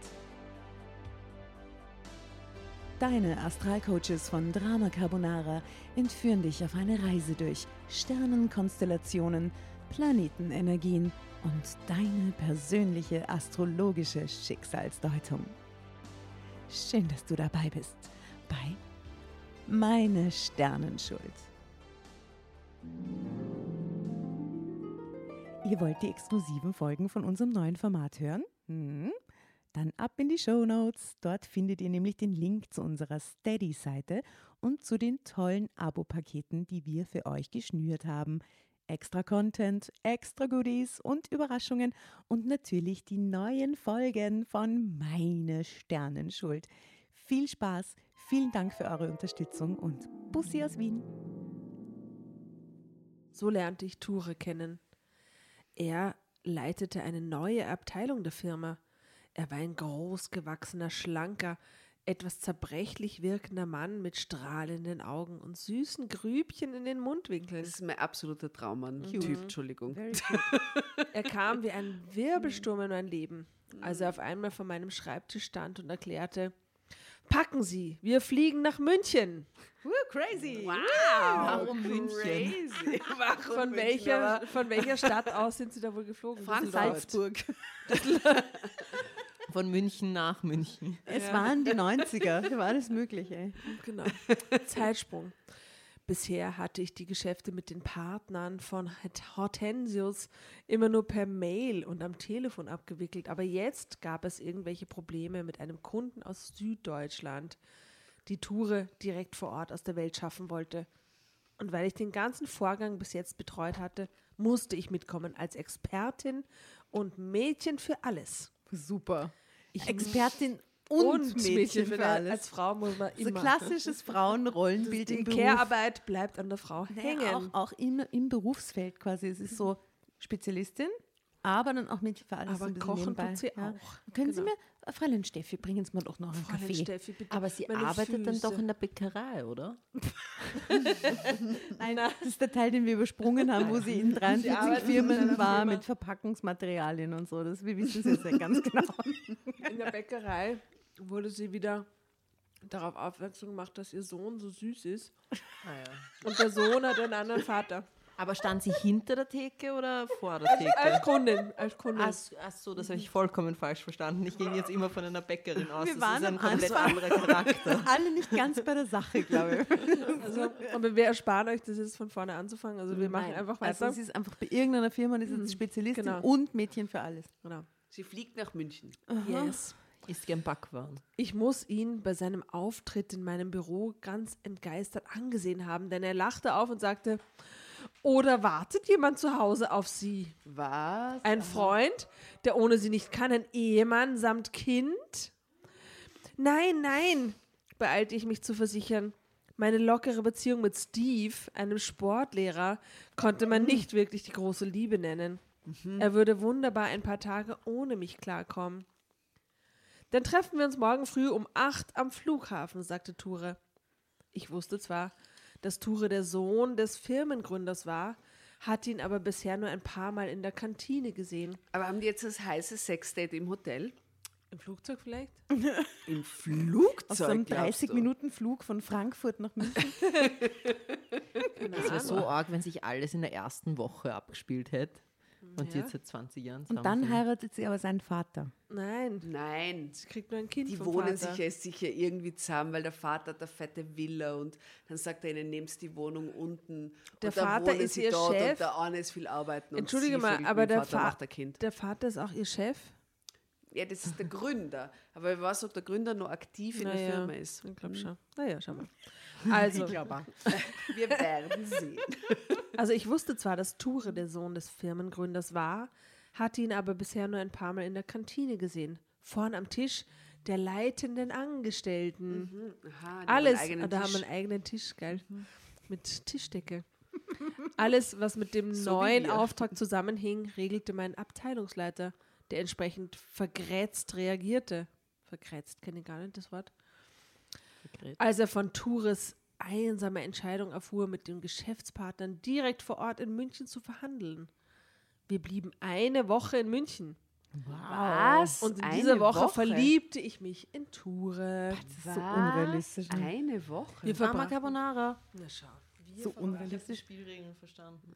Deine Astralcoaches von Drama Carbonara entführen dich auf eine Reise durch Sternenkonstellationen, Planetenenergien und deine persönliche astrologische Schicksalsdeutung. Schön, dass du dabei bist bei Meine Sternenschuld. Ihr wollt die exklusiven Folgen von unserem neuen Format hören? Hm? Dann ab in die Shownotes. Dort findet ihr nämlich den Link zu unserer Steady-Seite und zu den tollen Abo-Paketen, die wir für euch geschnürt haben. Extra Content, extra Goodies und Überraschungen und natürlich die neuen Folgen von Meine Sternenschuld. Viel Spaß, vielen Dank für eure Unterstützung und Bussi aus Wien. So lernte ich Ture kennen. Er leitete eine neue Abteilung der Firma. Er war ein großgewachsener, schlanker, etwas zerbrechlich wirkender Mann mit strahlenden Augen und süßen Grübchen in den Mundwinkeln. Das ist mein absoluter Traummann-Typ, Entschuldigung. Er kam wie ein Wirbelsturm in mein Leben, als er auf einmal vor meinem Schreibtisch stand und erklärte: Packen Sie, wir fliegen nach München. Uh, crazy! Wow! Warum München? Crazy. Warum Von München? welcher, Aber von welcher Stadt aus sind Sie da wohl geflogen? Frankfurt. Salzburg. Von München nach München. Es waren die neunziger, da war alles möglich, ey. Genau. Zeitsprung. Bisher hatte ich die Geschäfte mit den Partnern von Hortensius immer nur per Mail und am Telefon abgewickelt. Aber jetzt gab es irgendwelche Probleme mit einem Kunden aus Süddeutschland, die Ture direkt vor Ort aus der Welt schaffen wollte. Und weil ich den ganzen Vorgang bis jetzt betreut hatte, musste ich mitkommen als Expertin und Mädchen für alles. Super. Ich Expertin und, Mädchen, für alles. Als Frau muss man So immer. klassisches Frauenrollenbild Die im Beruf. Care-Arbeit bleibt an der Frau hängen. Naja, auch, auch im, im Berufsfeld quasi. Es ist so Spezialistin, aber dann auch Mädchen für alles. Aber so ein bisschen kochen nebenbei. tut sie Ja. auch. Können Genau. Sie mir, äh, Fräulein Steffi, bringen Sie mir doch noch einen Fräulein Kaffee. Steffi, bitte. Aber sie Meine arbeitet dann Füße. doch in der Bäckerei, oder? Nein, das ist der Teil, den wir übersprungen haben, wo sie in dreiundvierzig arbeitet in Firmen einer war Firma. mit Verpackungsmaterialien und so. Das, wir wissen es jetzt nicht ganz genau. In der Bäckerei wurde sie wieder darauf aufmerksam gemacht, dass ihr Sohn so süß ist. Und der Sohn hat einen anderen Vater. Aber stand sie hinter der Theke oder vor der Als Theke? Kundin. Als Kundin. Ach, so- ach so, das habe ich vollkommen falsch verstanden. Ich ging jetzt immer von einer Bäckerin aus. Wir das waren ist ein am komplett Anfang- anderer Charakter. Alle nicht ganz bei der Sache, glaube ich. Also, aber wir ersparen euch, das jetzt von vorne anzufangen. Also wir machen Nein, einfach also weiter. sie ist einfach bei irgendeiner Firma, die ist jetzt Spezialistin Genau. und Mädchen für alles. Genau. Sie fliegt nach München. Yes. Ist gern Backwaren. Ich muss ihn bei seinem Auftritt in meinem Büro ganz entgeistert angesehen haben, denn er lachte auf und sagte: Oder wartet jemand zu Hause auf Sie? Was? Ein Freund, der ohne Sie nicht kann, ein Ehemann samt Kind? Nein, nein, beeilte ich mich zu versichern. Meine lockere Beziehung mit Steve, einem Sportlehrer, konnte man nicht wirklich die große Liebe nennen. Er würde wunderbar ein paar Tage ohne mich klarkommen. Dann treffen wir uns morgen früh um acht am Flughafen, sagte Ture. Ich wusste zwar, dass Ture der Sohn des Firmengründers war, hatte ihn aber bisher nur ein paar Mal in der Kantine gesehen. Aber haben die jetzt das heiße Sexdate im Hotel? Im Flugzeug vielleicht? Im Flugzeug? Auf so einem glaubst dreißig du? Minuten Flug von Frankfurt nach München. Das wäre so arg, wenn sich alles in der ersten Woche abgespielt hätte. Und die Ja. jetzt seit zwanzig Jahren Und zusammen dann sind. heiratet sie aber seinen Vater. Nein, Nein. sie kriegt nur ein Kind Die vom wohnen Vater. sich ja sicher irgendwie zusammen, weil der Vater hat eine fette Villa und dann sagt er ihnen, nehmt die Wohnung unten. Der und dann Vater wohnen ist sie ihr dort Chef. Und der eine ist viel arbeiten. Entschuldige und sie mal, vögelt aber mit dem der, Vater Fa macht ein Kind. der Vater ist auch ihr Chef? Ja, das ist der Gründer. Aber ich weiß, ob der Gründer noch aktiv in der Naja, Firma ist. Ich glaube schon. Naja, schau mal. Also, Wir werden sehen. also ich wusste zwar, dass Ture der Sohn des Firmengründers war, hatte ihn aber bisher nur ein paar Mal in der Kantine gesehen. Vorn am Tisch der leitenden Angestellten. Mhm. Aha, die Alles, haben einen eigenen da haben Tisch. wir einen eigenen Tisch, geil. Mit Tischdecke. Alles, was mit dem So wie neuen wir. Auftrag zusammenhing, regelte mein Abteilungsleiter, der entsprechend vergrätzt reagierte. Vergrätzt, kenne ich gar nicht das Wort. Vergrätzt. Als er von Tures einsame Entscheidung erfuhr, mit den Geschäftspartnern direkt vor Ort in München zu verhandeln. Wir blieben eine Woche in München. Was? Und in Eine dieser Woche, Woche? verliebte ich mich in Ture. So unrealistisch. Ne? Eine Woche? Wir Mama verbrachten. Carbonara. Na schau. Wir So verbrachten- unrealistisch. Spielregeln verstanden.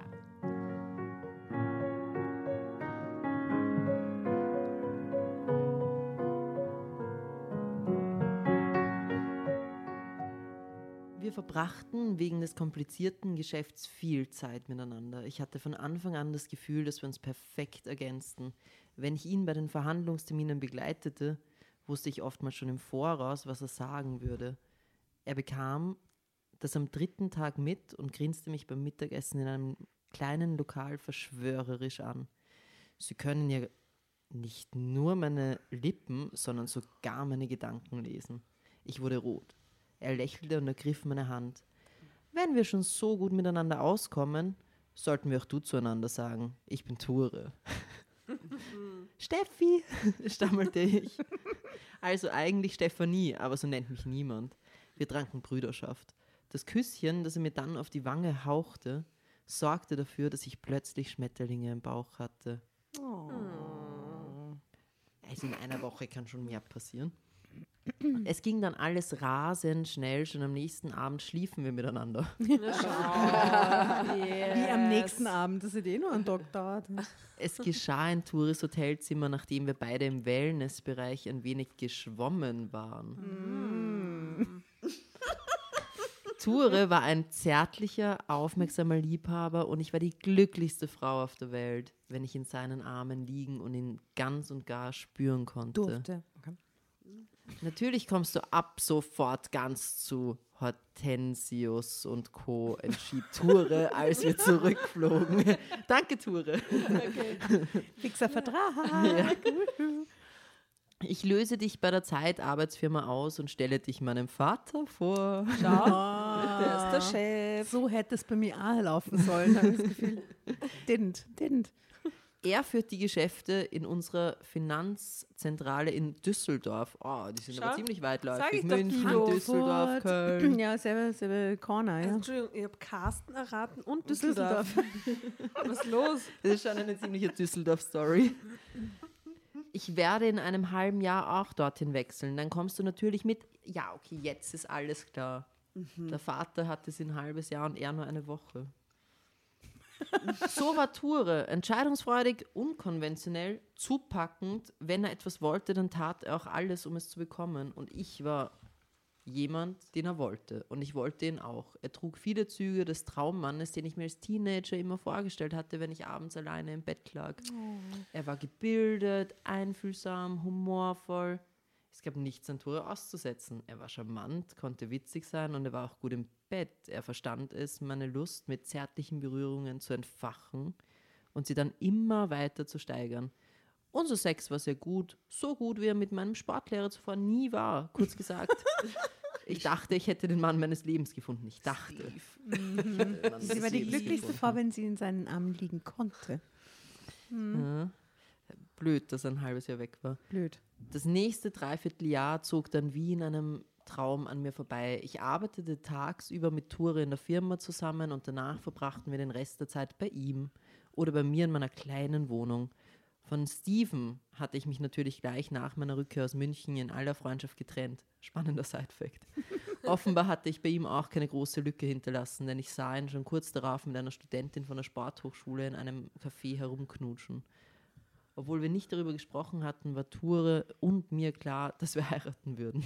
Wir verbrachten wegen des komplizierten Geschäfts viel Zeit miteinander. Ich hatte von Anfang an das Gefühl, dass wir uns perfekt ergänzten. Wenn ich ihn bei den Verhandlungsterminen begleitete, wusste ich oftmals schon im Voraus, was er sagen würde. Er bekam das am dritten Tag mit und grinste mich beim Mittagessen in einem kleinen Lokal verschwörerisch an. Sie können ja nicht nur meine Lippen, sondern sogar meine Gedanken lesen. Ich wurde rot. Er lächelte und ergriff meine Hand. Wenn wir schon so gut miteinander auskommen, sollten wir auch du zueinander sagen. Ich bin Ture. Steffi, stammelte ich. Also eigentlich Stefanie, aber so nennt mich niemand. Wir tranken Brüderschaft. Das Küsschen, das er mir dann auf die Wange hauchte, sorgte dafür, dass ich plötzlich Schmetterlinge im Bauch hatte. Also in einer Woche kann schon mehr passieren. Es ging dann alles rasend schnell. Schon am nächsten Abend schliefen wir miteinander. Wie am nächsten Abend, das hat eh nur einen Tag dauert. Es geschah in Tures Hotelzimmer, nachdem wir beide im Wellnessbereich ein wenig geschwommen waren. Ture war ein zärtlicher, aufmerksamer Liebhaber und ich war die glücklichste Frau auf der Welt, wenn ich in seinen Armen liegen und ihn ganz und gar spüren konnte. Durfte. Okay. Natürlich kommst du ab sofort ganz zu Hortensius und Co. entschied Ture, als wir zurückflogen. Danke, Ture. Fixer Vertrag. Ja. Ich löse dich bei der Zeitarbeitsfirma aus und stelle dich meinem Vater vor. Schau, der ist der Chef. So hätte es bei mir auch laufen sollen, habe ich das Gefühl. Didn't, didn't. Er führt die Geschäfte in unserer Finanzzentrale in Düsseldorf. Oh, die sind Schau, aber ziemlich weitläufig. sag ich doch, München, Guido. Düsseldorf, Köln. Ja, selber, selber Corner, ja. Entschuldigung, ich habe Carsten erraten und Düsseldorf. Was ist los? Das ist schon eine ziemliche Düsseldorf-Story. Ich werde in einem halben Jahr auch dorthin wechseln. Dann kommst du natürlich mit. Ja, okay, jetzt ist alles klar. Der Vater hatte es ein halbes Jahr und er nur eine Woche. So war Ture, entscheidungsfreudig, unkonventionell, zupackend. Wenn er etwas wollte, dann tat er auch alles, um es zu bekommen. Und ich war jemand, den er wollte. Und ich wollte ihn auch. Er trug viele Züge des Traummannes, den ich mir als Teenager immer vorgestellt hatte, wenn ich abends alleine im Bett lag. Er war gebildet, einfühlsam, humorvoll. Es gab nichts an Ture auszusetzen. Er war charmant, konnte witzig sein und er war auch gut im Bett. Er verstand es, meine Lust mit zärtlichen Berührungen zu entfachen und sie dann immer weiter zu steigern. Unser Sex war sehr gut, so gut, wie er mit meinem Sportlehrer zuvor nie war. Kurz gesagt, ich dachte, ich hätte den Mann meines Lebens gefunden. Ich dachte. Sie war die glücklichste Frau, wenn sie in seinen Armen liegen konnte. Ja. Blöd, dass er ein halbes Jahr weg war. Blöd. Das nächste Dreivierteljahr zog dann wie in einem Traum an mir vorbei. Ich arbeitete tagsüber mit Ture in der Firma zusammen und danach verbrachten wir den Rest der Zeit bei ihm oder bei mir in meiner kleinen Wohnung. Von Steven hatte ich mich natürlich gleich nach meiner Rückkehr aus München in aller Freundschaft getrennt. Spannender Side-Fact. Offenbar hatte ich bei ihm auch keine große Lücke hinterlassen, denn ich sah ihn schon kurz darauf mit einer Studentin von der Sporthochschule in einem Café herumknutschen. Obwohl wir nicht darüber gesprochen hatten, war Ture und mir klar, dass wir heiraten würden.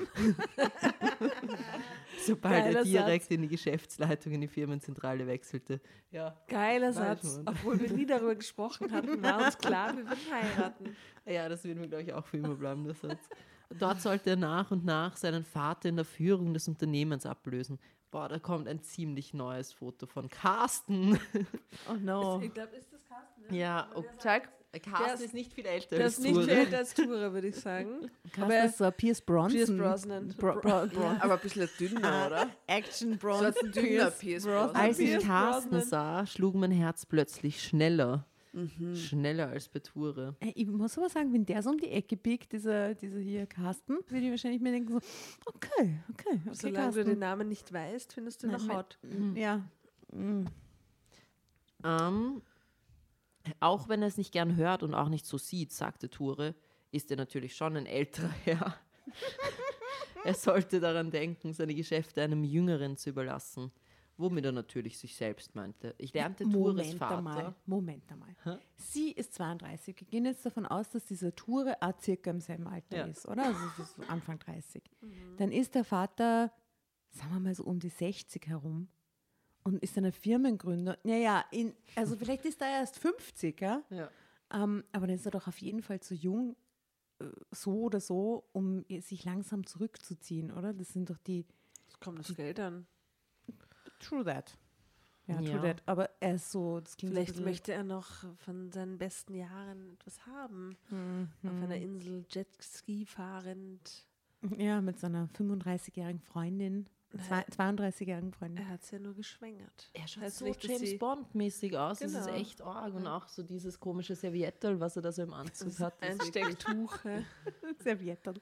Sobald Geiler er direkt Satz. in die Geschäftsleitung in die Firmenzentrale wechselte. Ja, Geiler Weiß Satz. man. Obwohl wir nie darüber gesprochen hatten, war uns klar, wir würden heiraten. ja, das wird mir, glaube ich, auch für immer bleiben, der Satz. Dort sollte er nach und nach seinen Vater in der Führung des Unternehmens ablösen. Boah, da kommt ein ziemlich neues Foto von Carsten. Oh no. Ich glaube, ist das Carsten? ja, okay. Zeig. Carsten Der ist- ist nicht viel älter Der als ist nicht Ture. viel älter als Ture, würde ich sagen. Aber er ist so Pierce Bronson. Pierce Brosnan. Bro, Bro, Bro. Aber ein bisschen dünner, oder? Action So Bronson. ein dünner Pierce Brosnan. Als ich Pierce Carsten Brosnan. sah, schlug mein Herz plötzlich schneller. Schneller als bei Ture. Ey, Ich muss aber sagen, wenn der so um die Ecke biegt, dieser, dieser hier Carsten, würde ich wahrscheinlich mir denken so, okay, okay, okay, Solange du den Carsten. Namen nicht weißt, findest du ihn Nein, noch mein- hot. Ja. Mm. Ähm, Auch wenn er es nicht gern hört und auch nicht so sieht, sagte Ture, ist er natürlich schon ein älterer Herr. Er sollte daran denken, seine Geschäfte einem Jüngeren zu überlassen, womit er natürlich sich selbst meinte. Ich lernte Tures Moment Vater. einmal, Moment einmal. Sie ist zweiunddreißig. Wir gehen jetzt davon aus, dass diese Ture auch circa im selben Alter Ja. ist, oder? Also so Anfang dreißig. Dann ist der Vater, sagen wir mal so um die sechzig herum und ist ein Firmengründer. Naja, in, also vielleicht ist er erst fünfzig, ja? Ja. Ähm, aber dann ist er doch auf jeden Fall zu jung, äh, so oder so, um sich langsam zurückzuziehen, oder? Das sind doch die... Es kommt das Geld an. True that. Ja, Ja. true that. Aber er ist so, das klingt Vielleicht so ein möchte er noch von seinen besten Jahren etwas haben. bisschen, Auf einer Insel Jetski fahrend. ja, mit seiner fünfunddreißigjährigen Freundin, zwei, zweiunddreißigjährigen Freundin. Er hat sie ja nur geschwängert. Er schaut Heißt so nicht, dass James sie- Bond-mäßig aus. Das ist Genau. echt arg. Und auch so dieses komische Serviettel, was er da so im Anzug hat. das ist wirklich- Einstecktuch. ja. Servietten.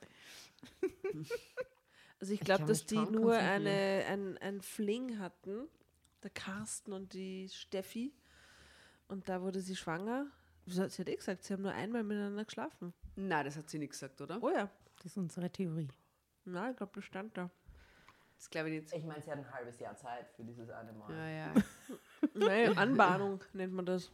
Also ich Ich glaube, kann dass mich die kaum nur konzentrieren. eine, ein, ein Fling hatten, der Carsten und die Steffi. Und da wurde sie schwanger. Sie hat sie hat eh gesagt, sie haben nur einmal miteinander geschlafen. Nein, das hat sie nicht gesagt, oder? Oh ja. Das ist unsere Theorie. Na, ich glaube, das stand da. Das glaube ich nicht. Ich meine, sie hat ein halbes Jahr Zeit für dieses eine Mal. Ja, ja. Nein, Anbahnung nennt man das.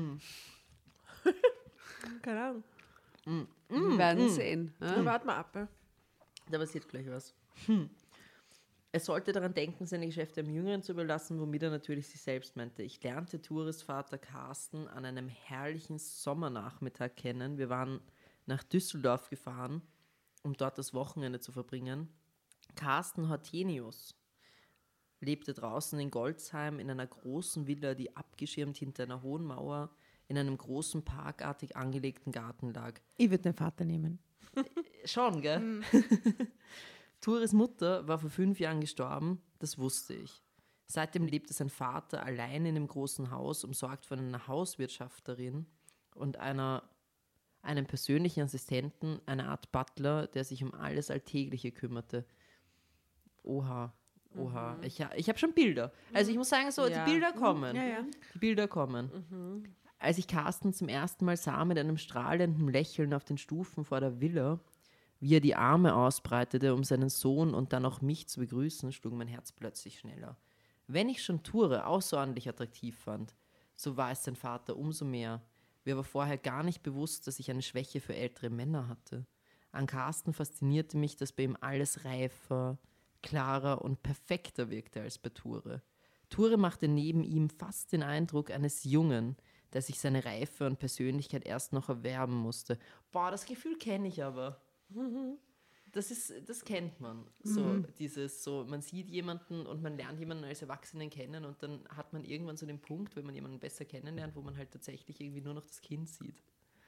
Keine Ahnung. Wir werden sehen. Na, Ne? warte mal ab. Ja. Da passiert gleich was. Hm. Er sollte daran denken, seine Geschäfte einem Jüngeren zu überlassen, womit er natürlich sich selbst meinte. Ich lernte Tures Vater Carsten an einem herrlichen Sommernachmittag kennen. Wir waren nach Düsseldorf gefahren, um dort das Wochenende zu verbringen. Carsten Hortenius lebte draußen in Goldsheim in einer großen Villa, die abgeschirmt hinter einer hohen Mauer in einem großen parkartig angelegten Garten lag. Ich würde den Vater nehmen. Schon, gell? Tures Mutter war vor fünf Jahren gestorben, das wusste ich. Seitdem lebte sein Vater allein in dem großen Haus, umsorgt von einer Hauswirtschafterin und einer, einem persönlichen Assistenten, einer Art Butler, der sich um alles Alltägliche kümmerte. Oha, oha. Mhm. Ich, ha- ich habe schon Bilder. Also ich muss sagen, so, Ja. die Bilder kommen. Ja, ja. Die Bilder kommen. Als ich Carsten zum ersten Mal sah mit einem strahlenden Lächeln auf den Stufen vor der Villa, wie er die Arme ausbreitete, um seinen Sohn und dann auch mich zu begrüßen, schlug mein Herz plötzlich schneller. Wenn ich schon Ture außerordentlich attraktiv fand, so war es sein Vater umso mehr. Mir war vorher gar nicht bewusst, dass ich eine Schwäche für ältere Männer hatte. An Carsten faszinierte mich, dass bei ihm alles reifer, klarer und perfekter wirkte als bei Ture. Ture machte neben ihm fast den Eindruck eines Jungen, der sich seine Reife und Persönlichkeit erst noch erwerben musste. Boah, das Gefühl kenne ich aber. Das ist, das kennt man. So, dieses, so, man sieht jemanden und man lernt jemanden als Erwachsenen kennen und dann hat man irgendwann so den Punkt, wenn man jemanden besser kennenlernt, wo man halt tatsächlich irgendwie nur noch das Kind sieht.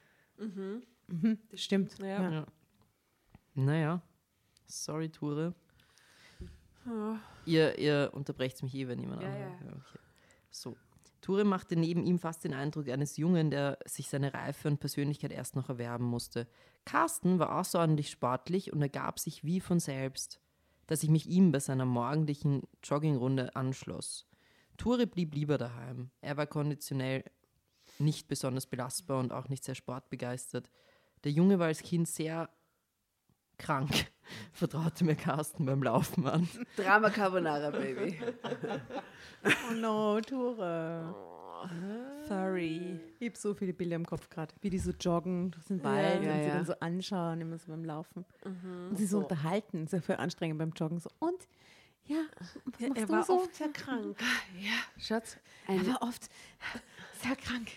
Das stimmt. Ja. Ja. Ja. Naja, sorry, Ture. Ja. Ihr, ihr unterbrecht mich eh, wenn jemand Ja, anhört. ja. Okay. So. Ture machte neben ihm fast den Eindruck eines Jungen, der sich seine Reife und Persönlichkeit erst noch erwerben musste. Carsten war außerordentlich sportlich und ergab sich wie von selbst, dass ich mich ihm bei seiner morgendlichen Joggingrunde anschloss. Ture blieb lieber daheim. Er war konditionell nicht besonders belastbar und auch nicht sehr sportbegeistert. Der Junge war als Kind sehr krank, vertraute mir Carsten beim Laufen an. Drama Carbonara, Baby. Oh no, Ture. Sorry. Ich habe so viele Bilder im Kopf gerade, wie die so joggen durch den Wald Ja, und sie ja. dann so anschauen, immer so beim Laufen. Und sie so, unterhalten, ist ja voll anstrengend beim Joggen. So, und, ja, was machst Er du war so? oft sehr krank. Schatz, Er eine, war oft sehr krank.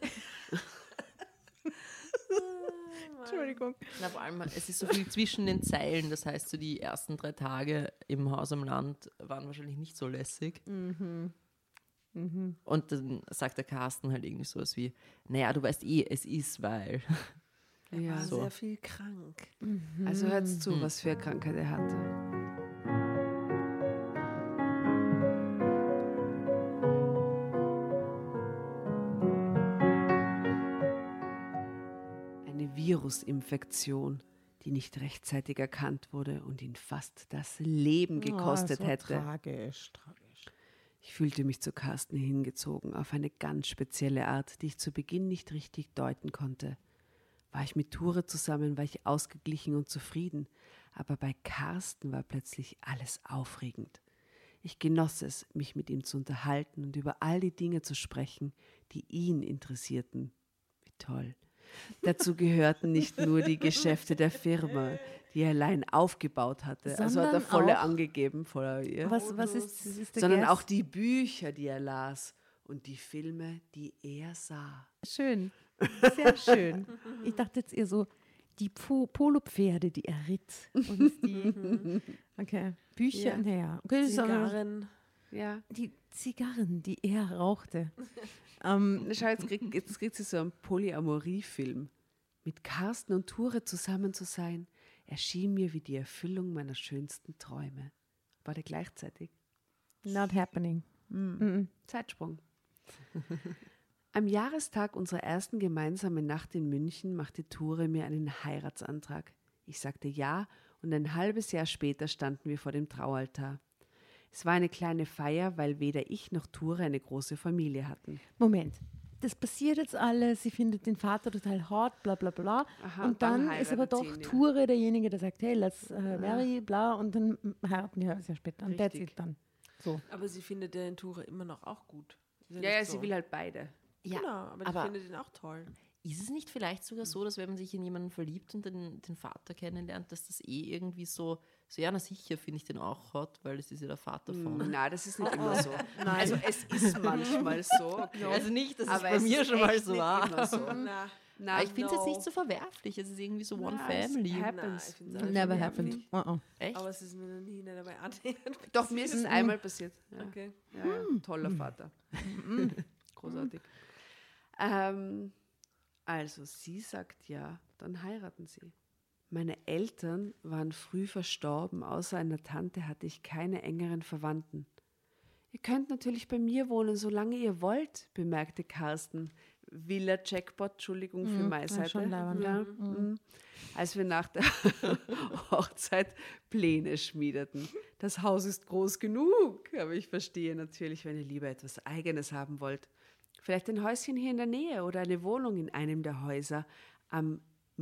Entschuldigung. Na, vor allem, es ist so viel zwischen den Zeilen. Das heißt, so die ersten drei Tage im Haus am Land waren wahrscheinlich nicht so lässig. Und dann sagt der Carsten halt irgendwie sowas wie, naja, du weißt eh, es ist, weil. Er Ja. war So. sehr viel krank. also hört zu, was für eine Krankheit er hatte. Eine Virusinfektion, die nicht rechtzeitig erkannt wurde und ihn fast das Leben gekostet oh, so hätte. Tragisch, tragisch. Ich fühlte mich zu Carsten hingezogen, auf eine ganz spezielle Art, die ich zu Beginn nicht richtig deuten konnte. War ich mit Ture zusammen, war ich ausgeglichen und zufrieden, aber bei Carsten war plötzlich alles aufregend. Ich genoss es, mich mit ihm zu unterhalten und über all die Dinge zu sprechen, die ihn interessierten. Wie toll. Dazu gehörten nicht nur die Geschäfte der Firma, die er allein aufgebaut hatte, also hat er Sondern volle auch- angegeben, voller ihr, Was, was ist, das ist der sondern Gerst? auch die Bücher, die er las und die Filme, die er sah. Schön, sehr schön. Ich dachte jetzt eher so, die Po- Polopferde, die er ritt. Und die, okay, Bücher, Ja. naja. Okay, das ist aber- Zigarren. Ja. die Zigarren, die er rauchte. ähm, Schau, jetzt kriegt, jetzt kriegt sie so einen Polyamorie-Film. Mit Carsten und Ture zusammen zu sein, erschien mir wie die Erfüllung meiner schönsten Träume. War der gleichzeitig? not happening. Mhm. Zeitsprung. Am Jahrestag unserer ersten gemeinsamen Nacht in München machte Ture mir einen Heiratsantrag. Ich sagte ja und ein halbes Jahr später standen wir vor dem Traualtar. Es war eine kleine Feier, weil weder ich noch Ture eine große Familie hatten. Moment. Das passiert jetzt alles, sie findet den Vater total hot, bla bla bla. Aha, und und dann dann, ist aber heiratet doch sie ihn, ja. Ture derjenige, der sagt, hey, let's äh, marry, bla, und dann heiraten die ein halbes Jahr später. Und that's Richtig. it dann. So. Aber sie findet den Ture immer noch auch gut. Ist Ja, nicht ja, so. sie will halt beide. Ja, Genau, aber, aber- die findet ihn auch toll. Ist es nicht vielleicht sogar so, dass wenn man sich in jemanden verliebt und den, den Vater kennenlernt, dass das eh irgendwie so, so ja, na sicher finde ich den auch hot, weil das ist ja der Vater von. Nein, das ist nicht immer so. Also es ist manchmal so. Okay. Also nicht, dass Aber es bei es mir ist schon mal echt so nicht war. immer so. Na, Na, Aber ich finde es no. jetzt nicht so verwerflich. Es ist irgendwie so One Na, es Family. happens. Nein, ich find's auch Never nicht happened. nervig. Uh-uh. Echt? Aber es ist mir noch nie dabei annähernd. Doch, mir ist es einmal passiert. Ja. Okay. Ja, ja. Toller Vater. Großartig. Ähm, also, sie sagt ja, dann heiraten sie. Meine Eltern waren früh verstorben, außer einer Tante hatte ich keine engeren Verwandten. Ihr könnt natürlich bei mir wohnen, solange ihr wollt, bemerkte Carsten. Villa Jackpot, Entschuldigung für Mhm, meine ja, Seite. schon leibend, Ja, ja. mhm. Als wir nach der Hochzeit Pläne schmiedeten. Das Haus ist groß genug, aber ich verstehe natürlich, wenn ihr lieber etwas Eigenes haben wollt. Vielleicht ein Häuschen hier in der Nähe oder eine Wohnung in einem der Häuser am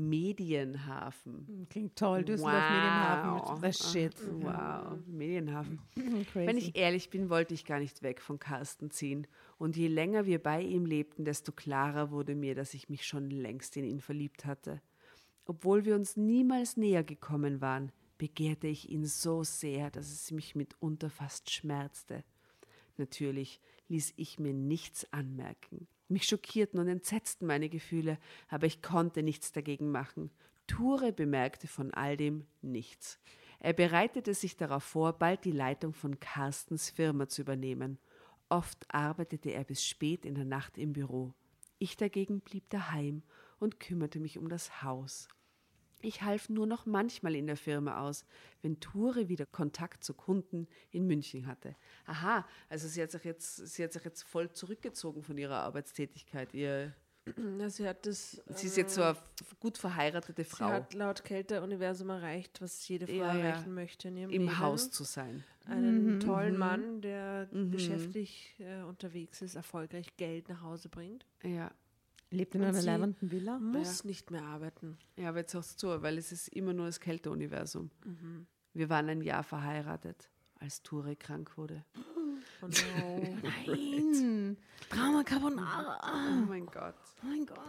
Medienhafen. Klingt toll, Düsseldorf, Medienhafen. Wow. Mit the shit. Wow, Medienhafen. Crazy. Wenn ich ehrlich bin, wollte ich gar nicht weg von Carsten ziehen. Und je länger wir bei ihm lebten, desto klarer wurde mir, dass ich mich schon längst in ihn verliebt hatte. Obwohl wir uns niemals näher gekommen waren, begehrte ich ihn so sehr, dass es mich mitunter fast schmerzte. Natürlich ließ ich mir nichts anmerken. Mich schockierten und entsetzten meine Gefühle, aber ich konnte nichts dagegen machen. Ture bemerkte von all dem nichts. Er bereitete sich darauf vor, bald die Leitung von Carstens Firma zu übernehmen. Oft arbeitete er bis spät in der Nacht im Büro. Ich dagegen blieb daheim und kümmerte mich um das Haus. Ich half nur noch manchmal in der Firma aus, wenn Ture wieder Kontakt zu Kunden in München hatte. Aha, also sie hat sich jetzt, sie hat sich jetzt voll zurückgezogen von ihrer Arbeitstätigkeit. Ihr, Ja, sie hat das. sie ist jetzt so eine gut verheiratete Sie Frau, hat laut Kälteuniversum erreicht, was jede Frau Ja, ja. erreichen möchte in ihrem im Leben. Haus zu sein. Einen tollen Mann, der geschäftlich äh, unterwegs ist, erfolgreich Geld nach Hause bringt. Ja. Lebt in Und einer sie leibenden Villa. Muss nicht mehr arbeiten. Ja, aber jetzt hörst du zu, weil es ist immer nur das Kälteuniversum. Wir waren ein Jahr verheiratet, als Ture krank wurde. Oh no. Nein. Drama Carbonara. Oh mein Gott. Oh mein Gott.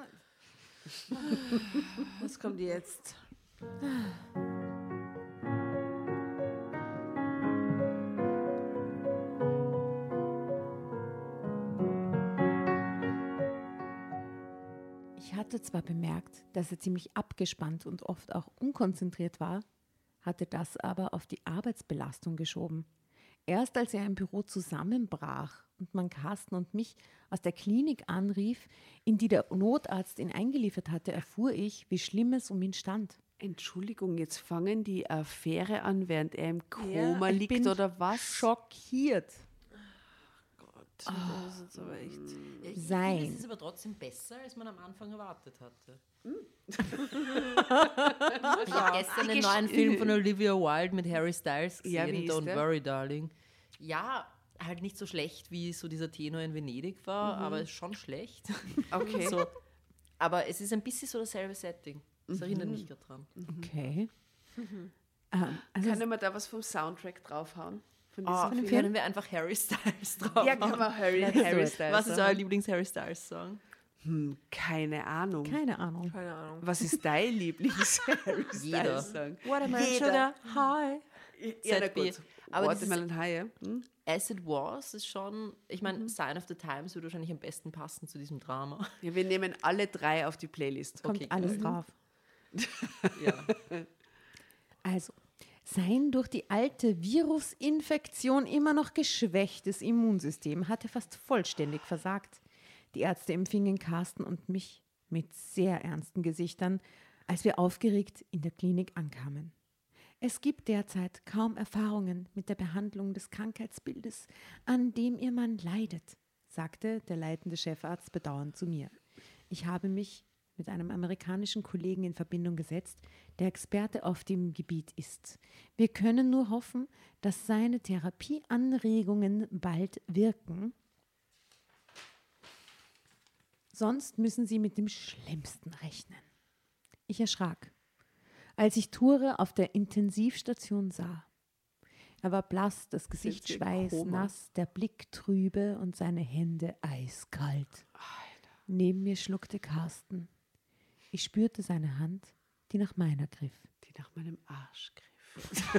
Was kommt jetzt? Ich hatte zwar bemerkt, dass er ziemlich abgespannt und oft auch unkonzentriert war, hatte das aber auf die Arbeitsbelastung geschoben. Erst als er im Büro zusammenbrach und man Carsten und mich aus der Klinik anrief, in die der Notarzt ihn eingeliefert hatte, erfuhr ich, wie schlimm es um ihn stand. Entschuldigung, jetzt fangen die Affäre an, während er im Koma ich liegt bin oder was? Schockiert. Gott, das ist jetzt aber echt. Ja, ich Sein. finde, es ist aber trotzdem besser, als man am Anfang erwartet hatte. Ich habe gestern den neuen Film von Olivia Wilde mit Harry Styles Ja, gesehen, wie ist Don't der? Worry, Darling. Ja, halt nicht so schlecht, wie so dieser Tenor in Venedig war, Mhm. aber ist schon schlecht. Okay. So, aber es ist ein bisschen so dasselbe Setting. Das erinnert mich gerade dran. Okay. Ähm, also Können wir da was vom Soundtrack draufhauen? Von Ah, diesem Film? können wir einfach Harry Styles drauf Ja, kann man Harry, Let's do Harry it. Styles Was ist sagen. euer Lieblings-Harry Styles-Song? Hm, keine Ahnung. keine Ahnung. Keine Ahnung. Was ist dein Lieblings-Harry Jeder. Styles-Song? Watermelon Jeder. Sugar High. Ja, na Z B. gut. Aber das Watermelon High, ja. Hm? As It Was ist schon, ich meine, Sign of the Times würde wahrscheinlich am besten passen zu diesem Drama. Ja, wir nehmen alle drei auf die Playlist. Kommt Okay, alles cool. drauf. Ja. Also, sein durch die alte Virusinfektion immer noch geschwächtes Immunsystem hatte fast vollständig versagt. Die Ärzte empfingen Carsten und mich mit sehr ernsten Gesichtern, als wir aufgeregt in der Klinik ankamen. Es gibt derzeit kaum Erfahrungen mit der Behandlung des Krankheitsbildes, an dem Ihr Mann leidet, sagte der leitende Chefarzt bedauernd zu mir. Ich habe mich mit einem amerikanischen Kollegen in Verbindung gesetzt, der Experte auf dem Gebiet ist. Wir können nur hoffen, dass seine Therapieanregungen bald wirken. Sonst müssen Sie mit dem Schlimmsten rechnen. Ich erschrak, als ich Ture auf der Intensivstation sah. Er war blass, das Gesicht Sind Sie im Koma? schweißnass, der Blick trübe und seine Hände eiskalt. Neben mir schluckte Carsten. Ich spürte seine Hand, die nach meiner griff. Die nach meinem Arsch griff.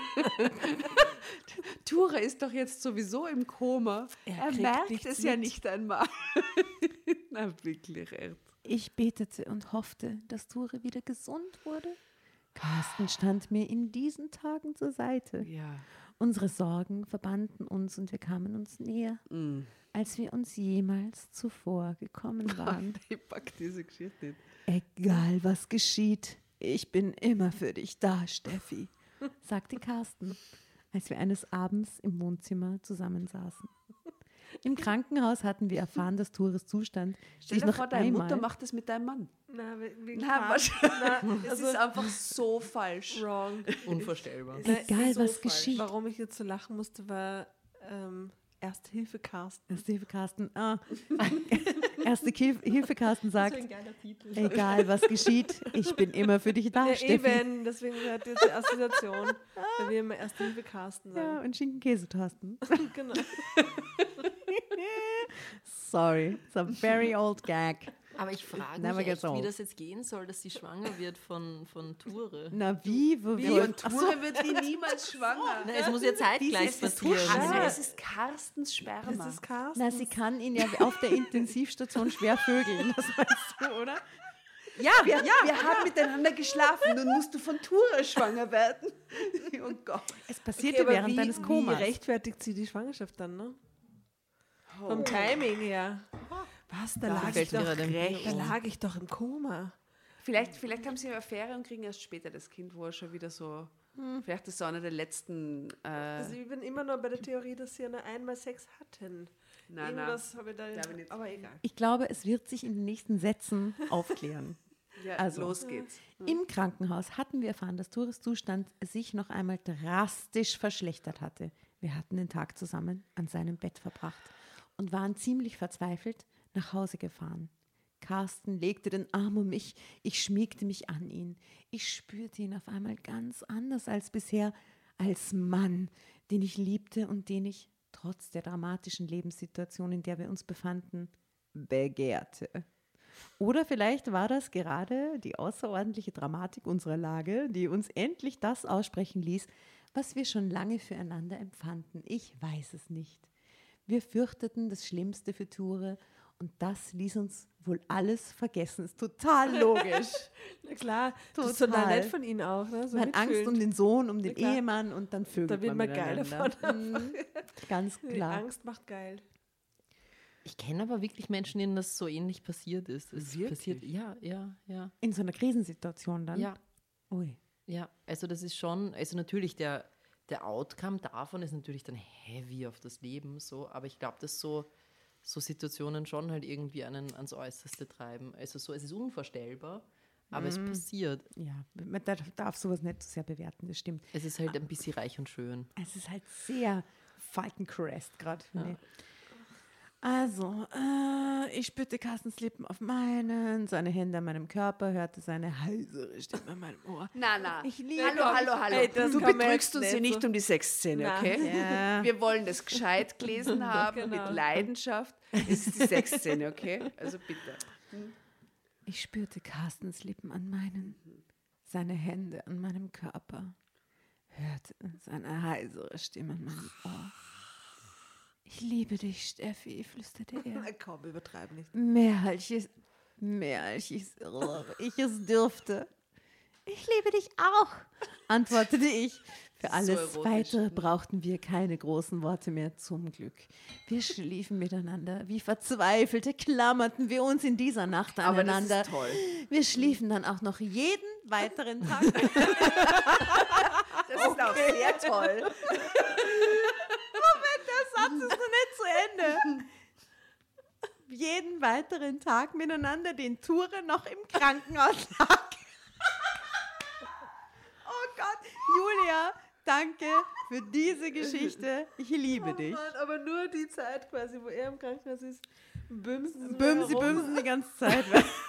Ture ist doch jetzt sowieso im Koma. Er Er, kriegt merkt nichts es ja mit. nicht einmal. Na, wirklich, echt. Ich betete und hoffte, dass Ture wieder gesund wurde. Carsten stand mir in diesen Tagen zur Seite. Ja. Unsere Sorgen verbanden uns und wir kamen uns näher, Mm. als wir uns jemals zuvor gekommen waren. Ich pack diese Geschichte nicht. Egal was geschieht, ich bin immer für dich da, Steffi, sagte Carsten, als wir eines Abends im Wohnzimmer zusammensaßen. Im Krankenhaus hatten wir erfahren, dass Tures Zustand Stell sich dir noch vor, deine einmal... Mutter macht das mit deinem Mann. Na, we- wegen Na, Carsten. wahrscheinlich. Na, Das ist einfach so falsch. wrong. Unvorstellbar. Na, Egal, so was falsch. geschieht. Warum ich jetzt so lachen musste, war ähm, Erste Hilfe Carsten. Erste Hilfe Carsten, ah. Erste Hilfe, Hilfe Carsten sagt, geiler Titel. egal was geschieht, ich bin immer für dich da, Ja, Steffi. eben, deswegen hat jetzt die Assoziation, weil wir immer Erste Hilfe Carsten Ja, sagen. und Schinken-Käse-Torsten. Genau. Sorry, it's a very old gag. Aber ich frage Never mich gets echt, wie old. das jetzt gehen soll, dass sie schwanger wird von, von Ture. Na wie? Wo, Wie? wo- Und Ture wird wie niemals schwanger. Na, es muss ja zeitgleich Es ist, passieren. also, Ja. es ist Carstens Sperma. Das ist Carsten. Na, sie kann ihn ja auf der Intensivstation schwer vögeln, das weißt du, oder? Ja, wir, wir haben miteinander geschlafen. Nun musst du von Ture schwanger werden. Oh Gott. Es passierte aber während wie, deines Wie Komas. rechtfertigt sie die Schwangerschaft dann, ne? Vom Timing her. Was? Da, lag ich, fällt mir doch, gerade ein da lag ich doch im Koma. Vielleicht, vielleicht haben sie eine Affäre und kriegen erst später das Kind, wo er schon wieder so. Vielleicht ist so einer der letzten. Äh, Also ich bin immer noch bei der Theorie, dass sie nur einmal Sex hatten. nein, nein. Irgendwas habe ich da. Glaube ich nicht. Aber egal. Ich glaube, es wird sich in den nächsten Sätzen aufklären. Ja, Also. los geht's. Im Krankenhaus hatten wir erfahren, dass Tures Zustand sich noch einmal drastisch verschlechtert hatte. Wir hatten den Tag zusammen an seinem Bett verbracht und waren ziemlich verzweifelt nach Hause gefahren. Carsten legte den Arm um mich, ich schmiegte mich an ihn. Ich spürte ihn auf einmal ganz anders als bisher, als Mann, den ich liebte und den ich, trotz der dramatischen Lebenssituation, in der wir uns befanden, begehrte. Oder vielleicht war das gerade die außerordentliche Dramatik unserer Lage, die uns endlich das aussprechen ließ, was wir schon lange füreinander empfanden. Ich weiß es nicht. Wir fürchteten das Schlimmste für Ture und das ließ uns wohl alles vergessen. Ist total logisch. Na klar, das ist total Total. nett von ihnen auch. Ne? So Man hat Angst um mitfühlend. den Sohn, um den klar. Ehemann und dann vögelt Da wird man geil miteinander. davon. Mhm, ganz Die klar. Angst macht geil. Ich kenne aber wirklich Menschen, denen das so ähnlich passiert ist. Es Wirklich? passiert, ja, ja, ja. In so einer Krisensituation dann? Ja, Ui. ja. Also das ist schon, also natürlich der, der Outcome davon ist natürlich dann heavy auf das Leben, so, aber ich glaube, dass so, so Situationen schon halt irgendwie einen ans Äußerste treiben. Also so, es ist unvorstellbar, aber es passiert. Ja, man darf, darf sowas nicht zu sehr bewerten, das stimmt. Es ist halt ein bisschen reich und schön. Es ist halt sehr Falcon Crest gerade. Nee. Also, äh, ich spürte Carstens Lippen auf meinen, seine Hände an meinem Körper, hörte seine heisere Stimme an meinem Ohr. Na, na. Ich liebe hallo, hallo, hallo. Ey, das du kann man betrügst jetzt uns hier nicht nicht so- um die Sexszene, Na. okay? Ja. Wir wollen das gescheit gelesen haben, Genau. mit Leidenschaft. Es ist die Sexszene, okay? Also bitte. Ich spürte Carstens Lippen an meinen, seine Hände an meinem Körper, hörte seine heisere Stimme an meinem Ohr. Ich liebe dich, Steffi, flüsterte er. Komm, übertreib nicht. Mehr als ich, mehr als ich, oh, ich es dürfte. Ich liebe dich auch, antwortete ich. Für alles erotisch. Weitere brauchten wir keine großen Worte mehr, zum Glück. Wir schliefen miteinander. Wie Verzweifelte klammerten wir uns in dieser Nacht Aber das aneinander. ist toll. Wir schliefen dann auch noch jeden weiteren Tag. Das ist auch sehr toll. Der Satz ist noch nicht zu Ende. Jeden weiteren Tag miteinander, den Ture noch im Krankenhaus lag. Oh Gott, Julia, danke für diese Geschichte. Ich liebe dich. Mann, aber nur die Zeit quasi, wo er im Krankenhaus ist, bümsen sie Bümsi, herum. bümsen die ganze Zeit.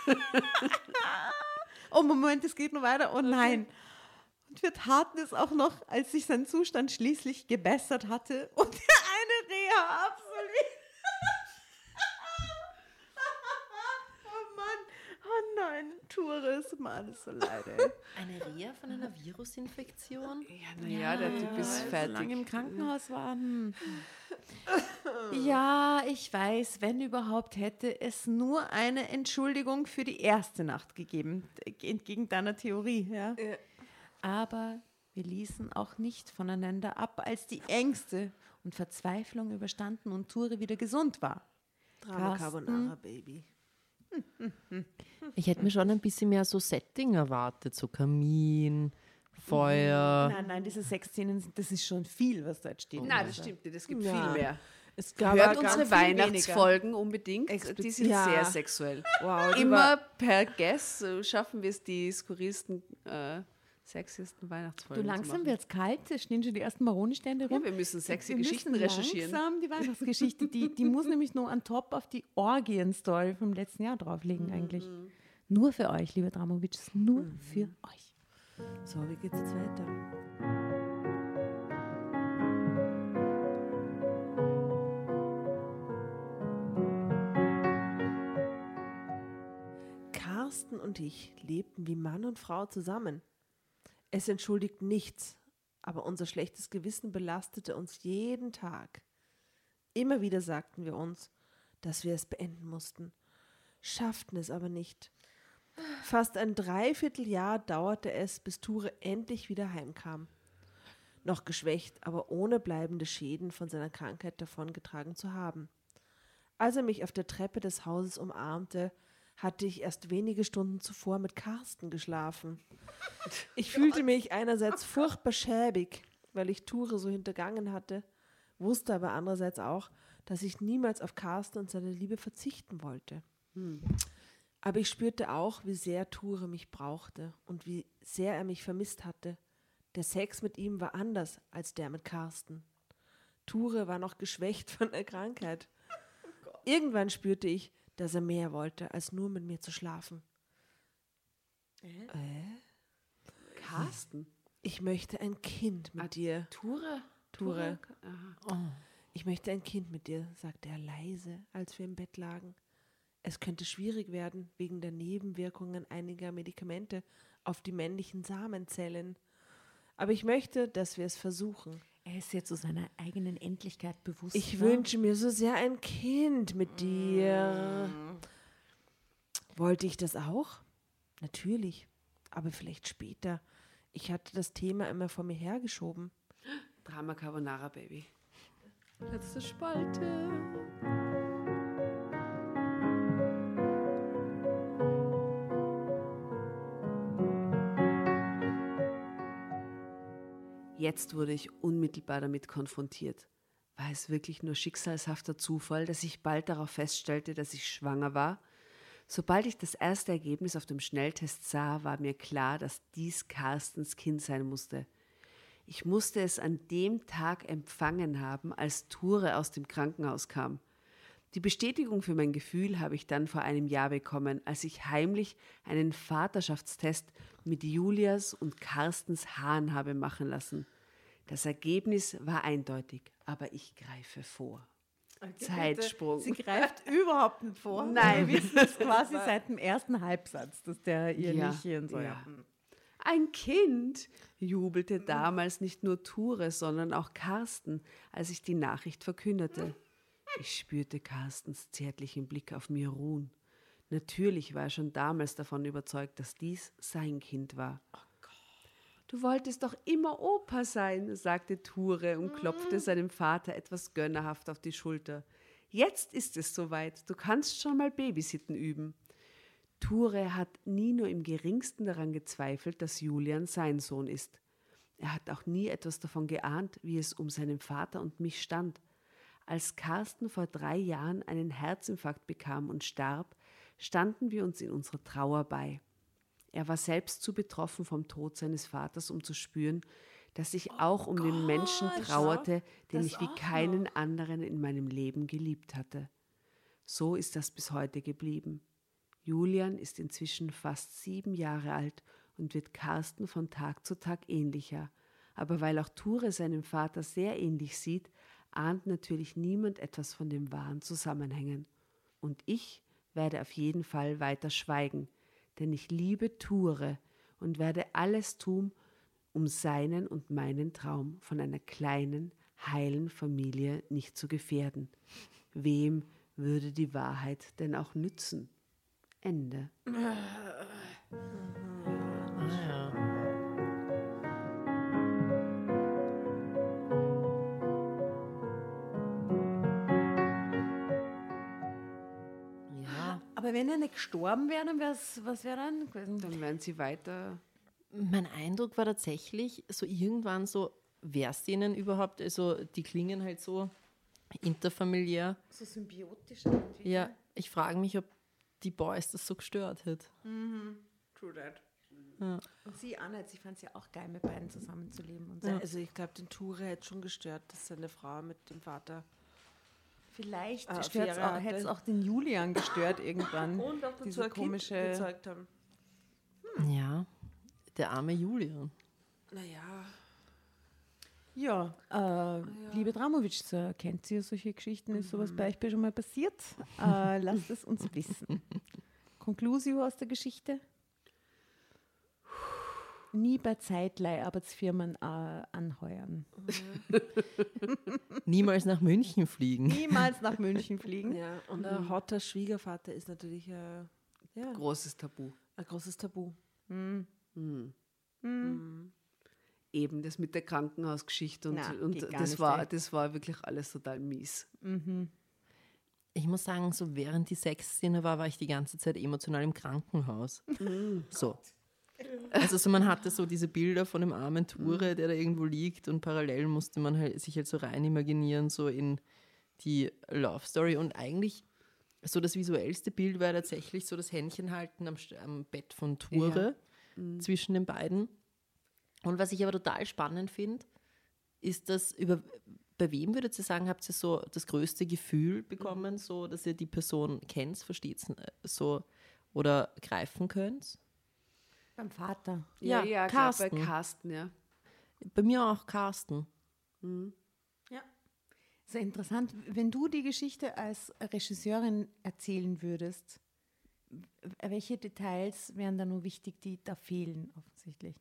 Oh Moment, es geht noch weiter. Oh nein. Und wir taten es auch noch, als sich sein Zustand schließlich gebessert hatte und er eine Reha absolviert. Oh Mann, oh nein, Ture, es tut mir alles so leid, ey. Eine Reha von einer Virusinfektion? Ja, naja, der Typ ist So lange fertig. im Krankenhaus war. Hm. Ja, ich weiß, wenn überhaupt, hätte es nur eine Entschuldigung für die erste Nacht gegeben, entgegen deiner Theorie. Ja? Ja. Aber wir ließen auch nicht voneinander ab, als die Ängste und Verzweiflung überstanden und Ture wieder gesund war. Drama Carsten. Carbonara, Baby. Ich hätte mir schon ein bisschen mehr so Setting erwartet, so Kamin, Feuer. Nein, nein, diese Sexszenen, das ist schon viel, was da jetzt steht. Nein, das stimmt nicht. Es gibt Ja. viel mehr. Es gab Hört aber ganz unsere viel Weihnachtsfolgen unbedingt. Explizit. Die sind Ja. sehr sexuell. Wow, die Immer war- per Guest äh, schaffen wir es, die skurrilsten, äh, sexiesten Du, Weihnachtsfolgen zu langsam machen. wird es kalt, es stehen schon die ersten Maronenstände rum. Ja, wir müssen sexy Wir Geschichten müssen recherchieren. Langsam die Weihnachtsgeschichte, die, die muss nämlich nur on top auf die Orgien-Story vom letzten Jahr drauflegen eigentlich. Nur für euch, liebe Dramovics, nur für euch. So, wie geht's jetzt weiter? Carsten und ich lebten wie Mann und Frau zusammen. Es entschuldigt nichts, aber unser schlechtes Gewissen belastete uns jeden Tag. Immer wieder sagten wir uns, dass wir es beenden mussten, schafften es aber nicht. Fast ein Dreivierteljahr dauerte es, bis Ture endlich wieder heimkam. Noch geschwächt, aber ohne bleibende Schäden von seiner Krankheit davongetragen zu haben. Als er mich auf der Treppe des Hauses umarmte, hatte ich erst wenige Stunden zuvor mit Carsten geschlafen. Ich fühlte mich einerseits furchtbar schäbig, weil ich Ture so hintergangen hatte, wusste aber andererseits auch, dass ich niemals auf Carsten und seine Liebe verzichten wollte. Aber ich spürte auch, wie sehr Ture mich brauchte und wie sehr er mich vermisst hatte. Der Sex mit ihm war anders als der mit Carsten. Ture war noch geschwächt von der Krankheit. Irgendwann spürte ich, dass er mehr wollte, als nur mit mir zu schlafen. Äh? Carsten? Ich möchte ein Kind mit dir. Ture? Ture. Aha. Ich möchte ein Kind mit dir, sagte er leise, als wir im Bett lagen. Es könnte schwierig werden, wegen der Nebenwirkungen einiger Medikamente auf die männlichen Samenzellen. Aber ich möchte, dass wir es versuchen. Er ist jetzt zu seiner eigenen Endlichkeit bewusst. Ich ne? wünsche mir so sehr ein Kind mit dir. Wollte ich das auch? Natürlich, aber vielleicht später. Ich hatte das Thema immer vor mir hergeschoben. Drama Carbonara, Baby. Letzte Spalte. Jetzt wurde ich unmittelbar damit konfrontiert. War es wirklich nur schicksalshafter Zufall, dass ich bald darauf feststellte, dass ich schwanger war? Sobald ich das erste Ergebnis auf dem Schnelltest sah, war mir klar, dass dies Carstens Kind sein musste. Ich musste es an dem Tag empfangen haben, als Ture aus dem Krankenhaus kam. Die Bestätigung für mein Gefühl habe ich dann vor einem Jahr bekommen, als ich heimlich einen Vaterschaftstest mit Julias und Carstens Haaren habe machen lassen. Das Ergebnis war eindeutig, aber ich greife vor. Okay, Zeitsprung. Sie greift überhaupt nicht vor. Nein. Wir wissen es quasi seit dem ersten Halbsatz, dass der ihr Ja, nicht hier so. ja. Ein Kind, jubelte damals nicht nur Ture, sondern auch Carsten, als ich die Nachricht verkündete. Ich spürte Carstens zärtlichen Blick auf mir ruhen. Natürlich war er schon damals davon überzeugt, dass dies sein Kind war. Oh Gott. Du wolltest doch immer Opa sein, sagte Ture und klopfte seinem Vater etwas gönnerhaft auf die Schulter. Jetzt ist es soweit, du kannst schon mal Babysitten üben. Ture hat nie nur im geringsten daran gezweifelt, dass Julian sein Sohn ist. Er hat auch nie etwas davon geahnt, wie es um seinen Vater und mich stand. Als Carsten vor drei Jahren einen Herzinfarkt bekam und starb, standen wir uns in unserer Trauer bei. Er war selbst zu betroffen vom Tod seines Vaters, um zu spüren, dass ich auch um den Menschen trauerte, den ich wie keinen anderen in meinem Leben geliebt hatte. So ist das bis heute geblieben. Julian ist inzwischen fast sieben Jahre alt und wird Carsten von Tag zu Tag ähnlicher. Aber weil auch Ture seinem Vater sehr ähnlich sieht, ahnt natürlich niemand etwas von dem wahren Zusammenhängen. Und ich werde auf jeden Fall weiter schweigen, denn ich liebe Ture und werde alles tun, um seinen und meinen Traum von einer kleinen, heilen Familie nicht zu gefährden. Wem würde die Wahrheit denn auch nützen? Ende. Ah, ja. Ja, Aber wenn er nicht gestorben wäre, dann wär's, was wäre dann gewesen? Dann werden sie weiter. mein Eindruck war tatsächlich so irgendwann so, wär's denen überhaupt, also die klingen halt so interfamiliär. So symbiotisch. Ja, ich frage mich, ob die Boys das so gestört hat. True that. Ja. Und sie auch nicht. Sie fand es ja auch geil, mit beiden zusammenzuleben. Und so. Ja. Also ich glaube, den Ture hätte schon gestört, dass seine Frau mit dem Vater... Vielleicht Ah, stört's Affäre auch, hatte. hätte es auch den Julian gestört irgendwann. Und auch dazu Diese ein komische- Kind gezeugt haben. Ja, der arme Julian. Naja, Ja, äh, liebe Dramovic, so, kennt ihr solche Geschichten? Ist sowas bei euch schon mal passiert? Äh, lasst es uns wissen. Conclusio aus der Geschichte? Nie bei Zeitleiharbeitsfirmen äh, anheuern. Niemals nach München fliegen. Niemals nach München fliegen. ja. Und ein hotter Schwiegervater ist natürlich äh, ja, Großes Tabu. ein großes Tabu. Hm. Mhm. Hm. Eben das mit der Krankenhausgeschichte und, Na, und geht gar das, nicht, war, ey. das war wirklich alles total mies. Mhm. Ich muss sagen, so während die Sexszene war, war ich die ganze Zeit emotional im Krankenhaus. So. Also so man hatte so diese Bilder von dem armen Ture, der da irgendwo liegt, und parallel musste man halt sich halt so rein imaginieren, so in die Love Story. Und eigentlich so das visuellste Bild war tatsächlich so das Händchen halten am, St- am Bett von Ture zwischen den beiden. Und was ich aber total spannend finde, ist, dass über bei wem würdet ihr sagen, habt ihr so das größte Gefühl bekommen, so dass ihr die Person kennt, versteht, so oder greifen könnt? Beim Vater. Ja, ja, klar, Carsten. bei Carsten, ja. Bei mir auch Carsten. Ja. Sehr interessant. Wenn du die Geschichte als Regisseurin erzählen würdest, w- welche Details wären da nur wichtig, die da fehlen, offensichtlich?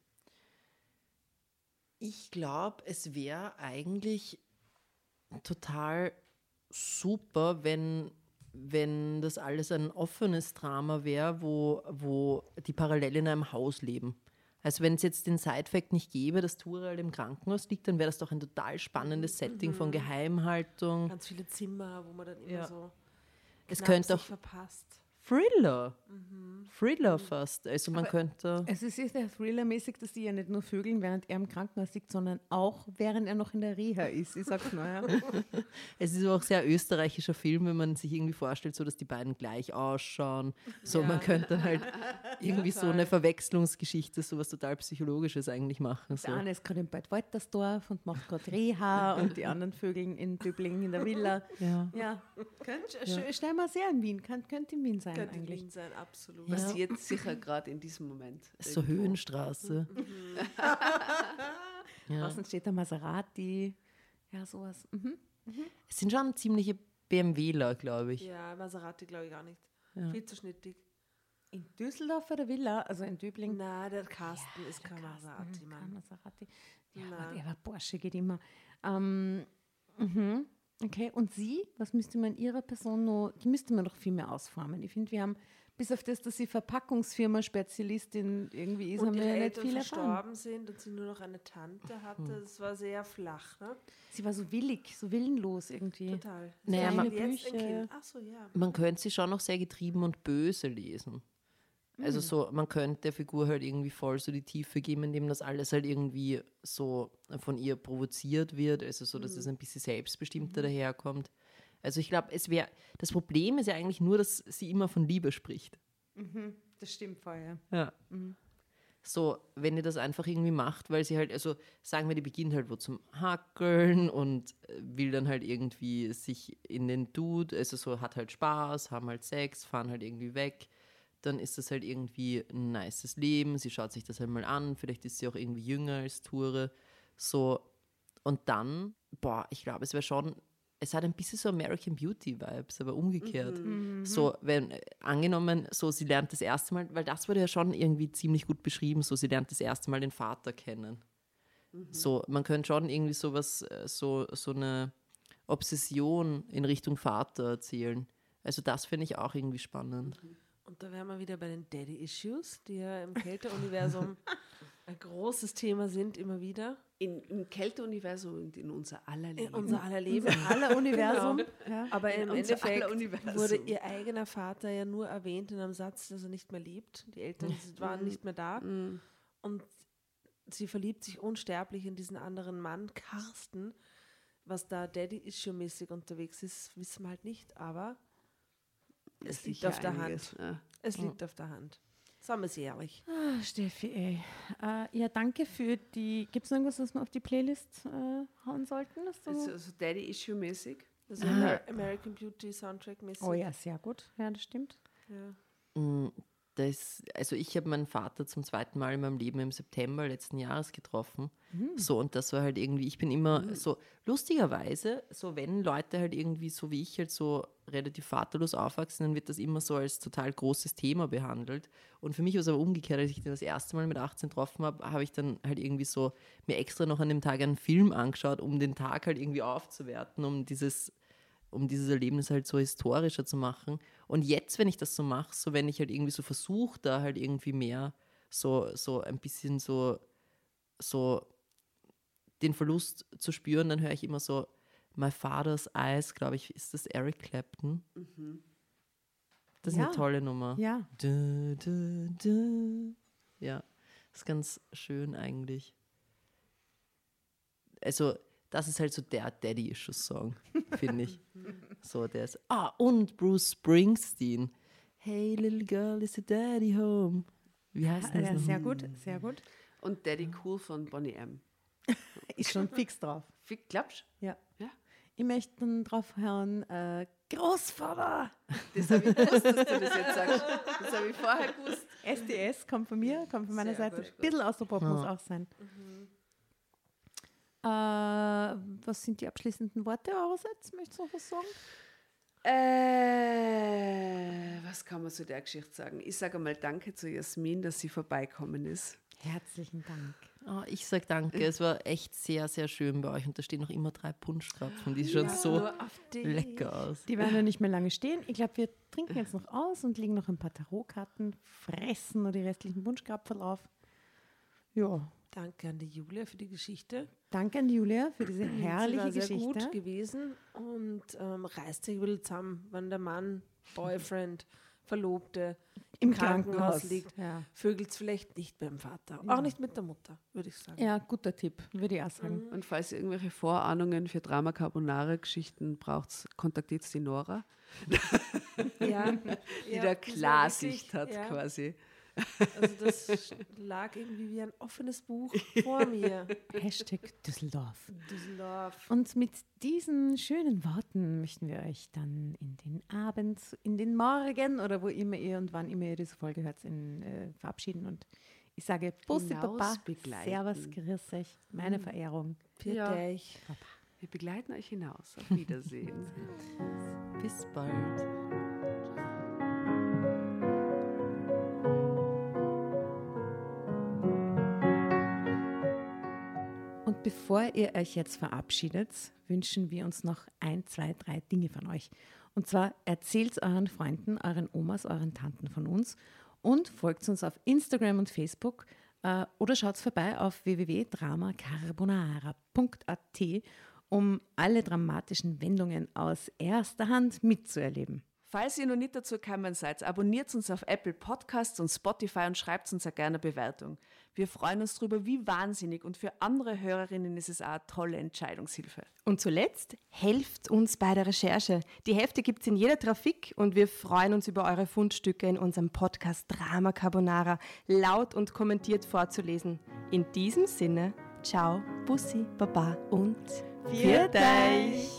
Ich glaube, es wäre eigentlich total super, wenn, wenn das alles ein offenes Drama wäre, wo, wo die parallel in einem Haus leben. Also wenn es jetzt den Side-Fact nicht gäbe, dass Ture halt im Krankenhaus liegt, dann wäre das doch ein total spannendes Setting von Geheimhaltung. Ganz viele Zimmer, wo man dann immer Ja. so Es knapp könnte sich auch verpasst. Thriller. Thriller fast. Also man könnte... Es ist sehr thrillermäßig, dass die ja nicht nur vögeln, während er im Krankenhaus liegt, sondern auch, während er noch in der Reha ist. Ich sag's nur, ja. Es ist auch sehr österreichischer Film, wenn man sich irgendwie vorstellt, so dass die beiden gleich ausschauen. So, man könnte dann halt irgendwie so eine Verwechslungsgeschichte, so was total Psychologisches eigentlich machen. So. Der eine ist gerade in Bad Waltersdorf und macht gerade Reha und die anderen Vögeln in Döbling in der Villa. Ja. Ja, könnt, ja. Stell mal sehr in Wien, Könnt, könnte in Wien sein Könnte eigentlich. Wien sein, absolut. Ja. Passiert sicher gerade in diesem Moment. So irgendwo. Höhenstraße. Ja. Außen steht der Maserati, ja sowas. Mhm. Es sind schon ziemliche B M Wler, glaube ich. Ja, Maserati glaube ich auch nicht. Ja. Viel zu schnittig. In Düsseldorf oder Villa, also in Döbling. Na, der Carsten ist kein Carsten, Maserati, kein Mann. Maserati. Ja, Na. aber, aber Porsche geht immer. Ähm, mhm. Okay, und Sie, was müsste man Ihrer Person noch, die müsste man noch viel mehr ausformen. Ich finde, wir haben, bis auf das, dass sie Verpackungsfirma-Spezialistin irgendwie ist, Und haben wir ihre ja nicht Eltern viel erfahren. verstorben sind und sie nur noch eine Tante hatte. Das war sehr flach, ne? Sie war so willig, so willenlos irgendwie. Total. Naja, Sie man- hat jetzt ein Bücher. Kind. Ach so, ja. Man könnte sie schon noch sehr getrieben und böse lesen. Also so, man könnte der Figur halt irgendwie voll so die Tiefe geben, indem das alles halt irgendwie so von ihr provoziert wird, also so, dass es ein bisschen selbstbestimmter daherkommt. Also ich glaube, es wäre, das Problem ist ja eigentlich nur, dass sie immer von Liebe spricht. Das stimmt voll, ja. Ja. So, wenn ihr das einfach irgendwie macht, weil sie halt, also sagen wir, die beginnt halt wo zum Hackeln und äh, will dann halt irgendwie sich in den Dude, also so hat halt Spaß, haben halt Sex, fahren halt irgendwie weg, dann ist das halt irgendwie ein nices Leben, sie schaut sich das halt mal an, vielleicht ist sie auch irgendwie jünger als Ture, so, und dann, boah, ich glaube, es wäre schon, es hat ein bisschen so American Beauty Vibes, aber umgekehrt. So, wenn, äh, angenommen, so sie lernt das erste Mal, weil das wurde ja schon irgendwie ziemlich gut beschrieben, so sie lernt das erste Mal den Vater kennen. So, man könnte schon irgendwie sowas, äh, so, so eine Obsession in Richtung Vater erzählen. Also das finde ich auch irgendwie spannend. Und da wären wir wieder bei den Daddy-Issues, die ja im Kälteuniversum ein großes Thema sind, immer wieder. In, Im Kälteuniversum und in unser aller Leben. In unser aller Leben. Aller Universum. Genau. Ja. Aber In im unser Endeffekt aller Universum. wurde ihr eigener Vater ja nur erwähnt in einem Satz, dass er nicht mehr lebt. Die Eltern sind- waren nicht mehr da. Und sie verliebt sich unsterblich in diesen anderen Mann, Carsten. Was da Daddy-Issue-mäßig unterwegs ist, wissen wir halt nicht. Aber es liegt Sicher auf der einiges, Hand. ja. Es liegt auf der Hand. Sagen wir es ehrlich. Ah, Steffi, ey. Äh, ja, danke für die. Gibt es noch irgendwas, was wir auf die Playlist äh, hauen sollten? Dass du Also, also Daddy-Issue-mäßig. Also Amer American Beauty Soundtrack-mäßig. oh ja, sehr gut. Ja, das stimmt. Ja. Mm, Das, also ich habe meinen Vater zum zweiten Mal in meinem Leben im September letzten Jahres getroffen. So, und das war halt irgendwie, ich bin immer so, lustigerweise, so wenn Leute halt irgendwie so wie ich halt so relativ vaterlos aufwachsen, dann wird das immer so als total großes Thema behandelt. Und für mich war es aber umgekehrt, als ich den das erste Mal mit achtzehn getroffen habe, habe ich dann halt irgendwie so mir extra noch an dem Tag einen Film angeschaut, um den Tag halt irgendwie aufzuwerten, um dieses um dieses Erlebnis halt so historischer zu machen. Und jetzt, wenn ich das so mache, so wenn ich halt irgendwie so versuche, da halt irgendwie mehr so, so ein bisschen so, so den Verlust zu spüren, dann höre ich immer so My Father's Eyes, glaube ich, ist das Eric Clapton. Das ist Ja. eine tolle Nummer. Ja. Du, du, du. Ja, das ist ganz schön eigentlich. Also, das ist halt so der Daddy-Issues-Song, finde ich. So, der ist. Ah, und Bruce Springsteen. Hey, little girl, is your daddy home? Wie heißt das? Ja, noch? sehr gut, sehr gut. Und Daddy Cool von Bonnie M. Ist schon fix drauf. Wie glaubst Ja. Ja. Ich möchte dann drauf hören, äh, Großvater. du? Das habe ich gewusst, dass du das jetzt sagst. Das habe ich vorher gewusst. S D S kommt von mir, kommt von meiner Sehr Seite. gut. Ein bisschen Austropop muss auch sein. Äh, was sind die abschließenden Worte eurerseits? Möchtest du noch was sagen? Äh, was kann man zu der Geschichte sagen? Ich sage einmal Danke zu Jasmin, dass sie vorbeikommen ist. Herzlichen Dank. Oh, ich sag danke, es war echt sehr, sehr schön bei euch und da stehen noch immer drei Punschkrapfen, die schauen so Nur auf die. lecker aus. Die werden ja nicht mehr lange stehen. Ich glaube, wir trinken jetzt noch aus und legen noch ein paar Tarotkarten, fressen noch die restlichen Wunschkrapfen auf. Ja, Danke an die Julia für die Geschichte. danke an Julia für diese herrliche Sie war sehr Geschichte. gut gewesen und ähm, reißt sich ein bisschen zusammen, wenn der Mann, Boyfriend, Verlobte Im im Krankenhaus, Krankenhaus, liegt, ja. vögelt es vielleicht nicht beim Vater, auch nicht mit der Mutter, würde ich sagen. Ja, guter Tipp, würde ich auch sagen. Und falls ihr irgendwelche Vorahnungen für Drama Carbonara-Geschichten braucht, kontaktiert die Nora, Ja, die ja, da das war Klarsicht wirklich, hat ja. quasi. Also das lag irgendwie wie ein offenes Buch vor mir. Hashtag Düsseldorf. Düsseldorf. Und mit diesen schönen Worten möchten wir euch dann in den Abend, in den Morgen oder wo immer ihr und wann immer ihr diese Folge hört, in, äh, verabschieden. Und ich sage Bussi Baba, begleiten. Servus, grüß euch, meine Verehrung. Für Ja. dich. Wir begleiten euch hinaus. Auf Wiedersehen. Bis bald. Und bevor ihr euch jetzt verabschiedet, wünschen wir uns noch ein, zwei, drei Dinge von euch. Und zwar erzählt euren Freunden, euren Omas, euren Tanten von uns und folgt uns auf Instagram und Facebook äh, oder schaut vorbei auf w w w punkt drama carbonara punkt a t, um alle dramatischen Wendungen aus erster Hand mitzuerleben. Falls ihr noch nicht dazu gekommen seid, abonniert uns auf Apple Podcasts und Spotify und schreibt uns auch gerne eine Bewertung. Wir freuen uns darüber wie wahnsinnig und für andere Hörerinnen ist es auch eine tolle Entscheidungshilfe. Und zuletzt, helft uns bei der Recherche. Die Hefte gibt es in jeder Trafik und wir freuen uns über eure Fundstücke in unserem Podcast Drama Carbonara laut und kommentiert vorzulesen. In diesem Sinne, ciao, Bussi, Baba und Viert euch!